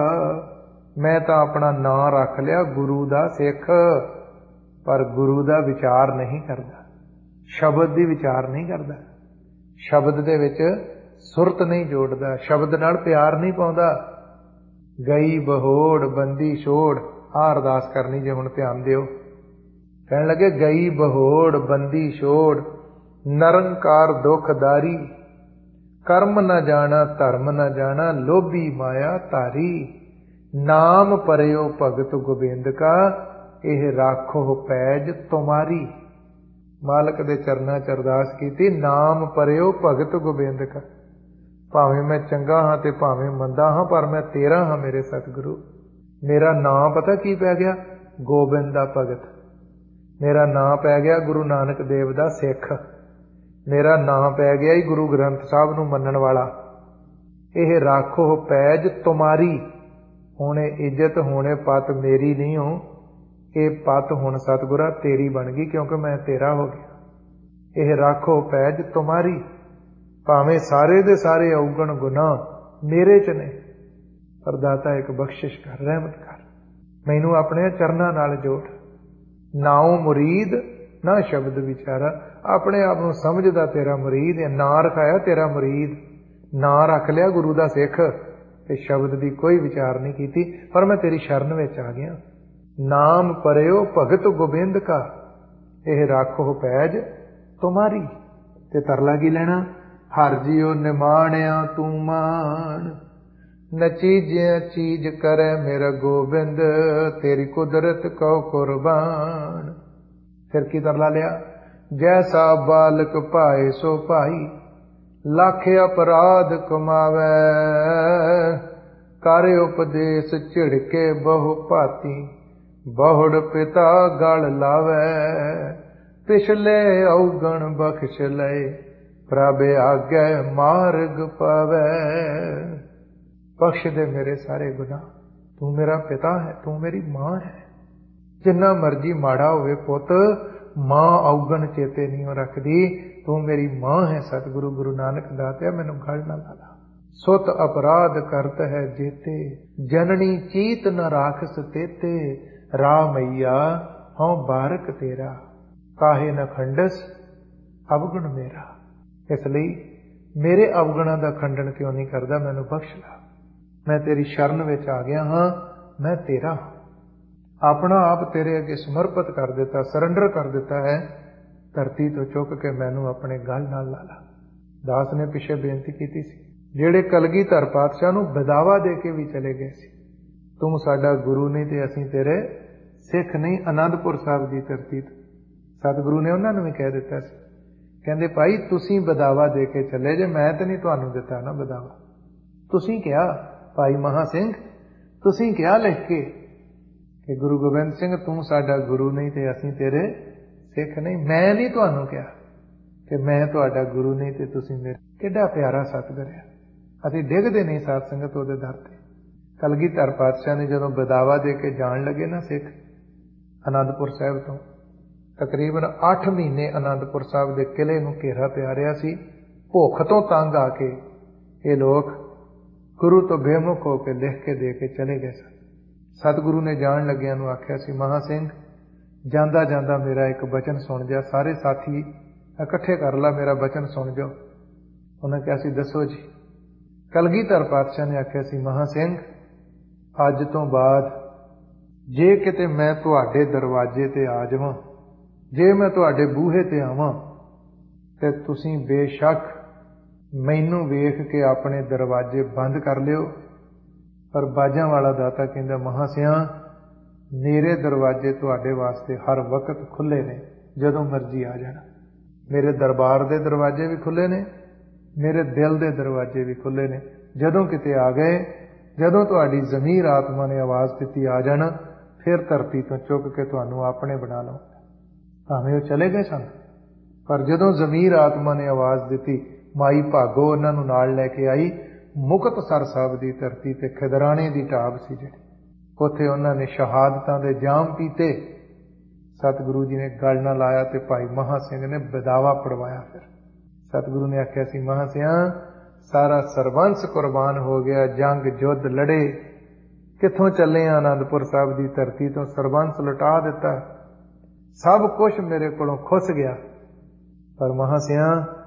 ਮੈਂ ਤਾਂ ਆਪਣਾ ਨਾਂ ਰੱਖ ਲਿਆ ਗੁਰੂ ਦਾ ਸਿੱਖ, ਪਰ ਗੁਰੂ ਦਾ ਵਿਚਾਰ ਨਹੀਂ ਕਰਦਾ, ਸ਼ਬਦ ਦੀ ਵਿਚਾਰ ਨਹੀਂ ਕਰਦਾ, ਸ਼ਬਦ ਦੇ ਵਿੱਚ ਸੁਰਤ ਨਹੀਂ ਜੋੜਦਾ, ਸ਼ਬਦ ਨਾਲ ਪਿਆਰ ਨਹੀਂ ਪਾਉਂਦਾ। ਗਈ ਬਹੋੜ ਬੰਦੀ ਛੋੜ, ਆਹ ਅਰਦਾਸ ਕਰਨੀ ਜੇ ਹੁਣ ਧਿਆਨ ਦਿਓ। ਕਹਿਣ ਲੱਗੇ, ਗਈ ਬਹੋੜ ਬੰਦੀ ਛੋੜ, ਨਿਰੰਕਾਰ ਦੁਖਦਾਰੀ, ਕਰਮ ਨਾ ਜਾਣਾ ਧਰਮ ਨਾ ਜਾਣਾ, ਲੋਭੀ ਮਾਇਆ ਧਾਰੀ। ਨਾਮ ਪਰਿਓ ਭਗਤ ਗੋਬਿੰਦ ਕਾ, ਇਹ ਰਾਖੋ ਪੈਜ ਤੁਮਾਰੀ। ਮਾਲਕ ਦੇ ਚਰਨਾਂ 'ਚ ਅਰਦਾਸ ਕੀਤੀ, ਨਾਮ ਪਰਿਓ ਭਗਤ ਗੋਬਿੰਦ ਕਾ। ਭਾਵੇਂ ਮੈਂ ਚੰਗਾ ਹਾਂ ਤੇ ਭਾਵੇਂ ਮੰਦਾ ਹਾਂ, ਪਰ ਮੈਂ ਤੇਰਾ ਹਾਂ ਮੇਰੇ ਸਤਿਗੁਰੂ। ਮੇਰਾ ਨਾਂ ਪਤਾ ਕੀ ਪੈ ਗਿਆ? ਗੋਬਿੰਦ ਦਾ ਭਗਤ। ਮੇਰਾ ਨਾਂ ਪੈ ਗਿਆ ਗੁਰੂ ਨਾਨਕ ਦੇਵ ਦਾ ਸਿੱਖ। ਮੇਰਾ ਨਾਂ ਪੈ ਗਿਆ ਹੀ ਗੁਰੂ ਗ੍ਰੰਥ ਸਾਹਿਬ ਨੂੰ ਮੰਨਣ ਵਾਲਾ। ਇਹ ਰਾਖੋ ਪੈਜ ਤੁਮਾਰੀ। ਹੁਣ ਇਹ ਇੱਜ਼ਤ, ਹੁਣ ਇਹ ਪੱਤ ਮੇਰੀ ਨਹੀਂ ਹੋ, ਇਹ ਪੱਤ ਹੁਣ ਸਤਿਗੁਰਾ ਤੇਰੀ ਬਣ ਗਈ, ਕਿਉਂਕਿ ਮੈਂ ਤੇਰਾ ਹੋ ਗਿਆ। ਇਹ ਰਾਖੋ ਪੈਜ ਤੁਮਾਰੀ। ਭਾਵੇਂ ਸਾਰੇ ਦੇ ਸਾਰੇ ਔਗਣ ਗੁਨਾਹ ਮੇਰੇ 'ਚ ਨੇ, ਪਰ ਦਾਤਾ ਇੱਕ ਬਖਸ਼ਿਸ਼ ਕਰ, ਰਹਿਮਤ ਕਰ, ਮੈਨੂੰ ਆਪਣੇ ਚਰਨਾਂ ਨਾਲ ਜੋੜ। ਨਾਉ ਮੁਰੀਦ ਨਾ ਸ਼ਬਦ ਵਿਚਾਰਾ। ਆਪਣੇ ਆਪ ਨੂੰ ਸਮਝਦਾ ਤੇਰਾ ਮੁਰੀਦ ਹੈ, ਨਾਂ ਰਖਾਇਆ ਤੇਰਾ ਮੁਰੀਦ, ਨਾਂ ਰੱਖ ਲਿਆ ਗੁਰੂ ਦਾ ਸਿੱਖ, ਤੇ ਸ਼ਬਦ ਦੀ ਕੋਈ ਵਿਚਾਰ ਨਹੀਂ ਕੀਤੀ, ਪਰ ਮੈਂ ਤੇਰੀ ਸ਼ਰਨ ਵਿੱਚ ਆ ਗਿਆ। ਨਾਮ ਪਰਿਓ ਭਗਤ ਗੋਬਿੰਦ ਕਾ, ਇਹ ਰਾਖੋ ਪੈਜ ਤੁਮਾਰੀ। ਤੇ ਤਰਲਾ ਕੀ ਲੈਣਾ? ਹਰ ਜੀਓ ਨਿਮਾਣਿਆ ਤੂੰ ਮਾਣ, नचीजिया चीज करे मेरा गोबिंद, तेरी कुदरत को कुर्बान। फिर की तरला लिया, जैसा बालक पाए सो भाई, लाख अपराध कमावे, कर उपदेश झिड़के बहु भाती, बहुड़ पिता गल लावे, पिछले अवगण बख्श लय, प्रभ आगे मार्ग पावे। बख्श दे मेरे सारे गुनाह, तू मेरा पिता है, तू मेरी मां है। जिन्ना मर्जी माड़ा होवे पुत, मां अवगण चेते नहीं रखदी, तू मेरी मां है। सतगुरु गुरु नानक दातिया मैनू गल ना ला। सुत अपराध करत है जेते, जननी चीत न राखस तेते, राम मैया हों बारक तेरा, काहे न खंडस अवगुण मेरा। इसलिए मेरे अवगुणा का खंडन क्यों नहीं करता, मैनू बख्श ला। मैं तेरी शरण विच आ गया हाँ, मैं तेरा हाँ। अपना आप तेरे अगे समर्पित कर दिता, सरंडर कर दिता है। धरती तो चुक के मैनू अपने गल नाल ला ला। दास ने पिछे बेनती की सी, जेड़े कलगीधर पातशाह नू बदावा दे के भी चले गए सी, तू साडा गुरु नहीं ते असीं तेरे सिख नहीं। आनंदपुर साहब की धरती तो सतगुरु ने उन्होंने भी कह दिता सी, कहंदे भाई तुसीं बदावा दे के चले जे, मैं तो नहीं तुहानू दिता ना बदावा। तुसीं क्या भाई महा सिंह, तुसीं क्या लिख के कि गुरु गोबिंद सिंह तू साडा गुरु नहीं ते असीं तेरे सिख नहीं। मैं नहीं तुहानू कहा कि मैं तुहाडा गुरु नहीं ते तुसीं मेरे। किड्डा प्यारा सतगुर है। असीं डिगदे नहीं साध संगत उहदे दर ते। कलगीधर पातशाह ने जदों बदावा दे के जाण लगे ना सिख आनंदपुर साहब तो, तकरीबन 8 महीने आनंदपुर साहब के किले नूं घेरा पिया रहा सी। भुख तो तंग आके ये लोग गुरु तो बेमुख होकर लिख के दे के चले गए सन। सतगुरु ने जान लग्या नूं आख्या सी, महा सिंह जांदा जांदा मेरा एक बचन सुन जा, सारे साथी इकट्ठे कर ला, मेरा बचन सुन जाओ। उन्हें कहा सी, दसो जी। कलगीधर पातशाह ने आख्या सी, महा सिंह अज तो बाद जे किते मैं तुहाडे दरवाजे ते आ जावां, जे मैं तुहाडे बूहे ते आवां ते तुसीं बेशक मैनू वेख के अपने दरवाजे बंद कर लियो। पर बाजां वाला दाता कहंदा, महा सिंह मेरे दरवाजे तुहाडे वास्ते हर वक्त खुले ने, जदों मर्जी आ जाना। मेरे दरबार दे दरवाजे भी खुले ने, मेरे दिल दे दरवाजे भी खुले ने। जदों किते आ गए, जदों तुहाडी ज़मीर आत्मा ने आवाज़ दित्ती आ जाना, फिर धरती तो चुक के तुहानू अपने बना लो। भावें वो चले गए सन, पर जदों ज़मीर आत्मा ने आवाज़ दित्ती, माई भागो उन्हां नू नाल लैके आई। मुक्तसर साहब की धरती ते खिदराने की ढाब सी जिहड़ी, उत्थे उन्होंने शहादतां दे जाम पीते। सतगुरु जी ने गल ना लाया ते भाई महा सिंह ने बदावा पढ़वाया। फिर सतगुरु ने आख्या सी, महा सिंह सारा सरबंस कुर्बान हो गया, जंग युद्ध लड़े, कित्थों चले आनंदपुर साहब की धरती तो सरबंस लुटा दिता, सब कुछ मेरे कोलों खुस गया। पर महा सिंह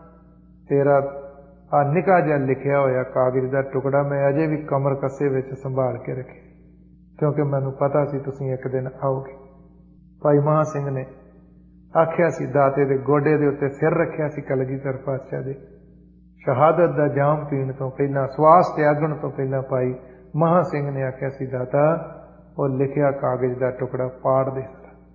तेरा आ निका जिहा लिखिया होया कागज का टुकड़ा मैं अजे भी कमर कस्से विच संभाल के रखे, क्योंकि मैनू पता सी तुसीं एक दिन आओगे। भाई महा सिंह ने आख्या सी, दाते दे गोडे दे उत्ते सिर रखिया सी कलगीधर पातशाह दे। शहादत दा जाम पीण तो पहला, सवास त्यागण तो पहला भाई महा सिंह ने आख्या सी, दाता वो लिखिया कागज का टुकड़ा पाड़ दे,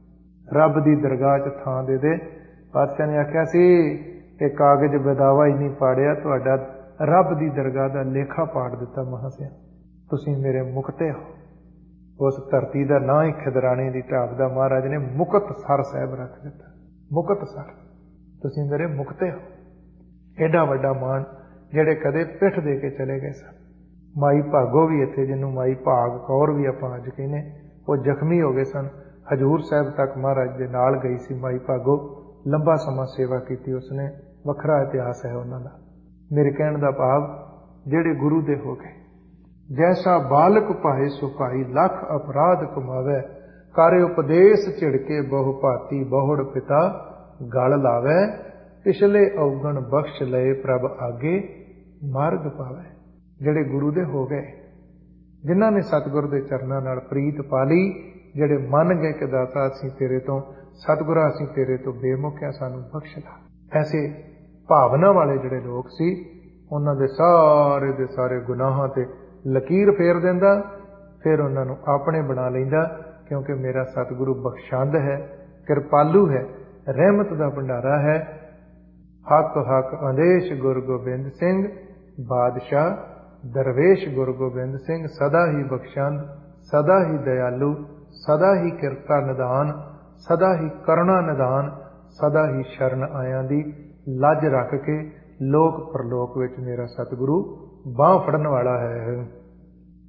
रब दी दरगाह च थां दे दे। पातशाह ने आख्या सी कि कागज बदावा ही नहीं पाड़िया, तुहाडा रब दी दरगाह दा लेखा पाड़ दिता। महा सिंह तुसीं मेरे मुक्ते हो। उस धरती का नां ही खिदराने की ढाब का महाराज ने मुक्तसर साहब रख दिता। मुक्तसर, तुसीं मेरे मुक्ते हो। एडा वड्डा मान जेड़े कदे पिठ दे के चले गए सन। माई भागो भी इत्थे, जिन्हों माई भाग कौर भी आपां अज कहने, वो जख्मी हो गए सन। हजूर साहब तक महाराज दे नाल गई सी माई भागो, लंबा समा सेवा की उसने, वखरा इतिहास है उन्हां दा। मेरे कहण दा भाव जेड़े गुरु दे हो गए, जैसा बालक पाए सो भाई, लख अपराध कमावे, कर उपदेश झिड़के बहु भाती, बहुड़ पिता गल लावे, पिछले अवगण बख्श लए, प्रभ आगे मार्ग पावे। जेड़े गुरु दे हो गए, जिन्हां ने सतगुर दे चरनां नाल प्रीत पा लई, जेड़े मन गए कि दाता असीं तेरे तो सतगुरा असीं तेरे तो बेमुख आ, सानू बख्श ला। ऐसे भावना वाले जेड़े लोग सी, उन्हां दे सारे गुनाहां ते ਲਕੀਰ ਫੇਰ ਦਿੰਦਾ, ਫਿਰ ਉਹਨਾਂ ਨੂੰ ਆਪਣੇ ਬਣਾ ਲੈਂਦਾ, ਕਿਉਂਕਿ ਮੇਰਾ ਸਤਿਗੁਰੂ ਬਖਸ਼ੰਦ ਹੈ, ਕਿਰਪਾਲੂ ਹੈ, ਰਹਿਮਤ ਦਾ ਭੰਡਾਰਾ ਹੈ। ਹੱਕ ਹੱਕ ਆਦੇਸ਼ ਗੁਰੂ ਗੋਬਿੰਦ ਸਿੰਘ, ਬਾਦਸ਼ਾਹ ਦਰਵੇਸ਼ ਗੁਰੂ ਗੋਬਿੰਦ ਸਿੰਘ, ਸਦਾ ਹੀ ਬਖਸ਼ੰਦ, ਸਦਾ ਹੀ ਦਇਆਲੂ, ਸਦਾ ਹੀ ਕਿਰਪਾ ਨਿਦਾਨ, ਸਦਾ ਹੀ ਕਰੁਣਾ ਨਿਦਾਨ, ਸਦਾ ਹੀ ਸ਼ਰਨ ਆਇਆਂ ਦੀ ਲੱਜ ਰੱਖ ਕੇ ਲੋਕ ਪਰਲੋਕ ਵਿੱਚ ਮੇਰਾ ਸਤਿਗੁਰੂ ਬਾਂਹ ਫੜਨ ਵਾਲਾ ਹੈ।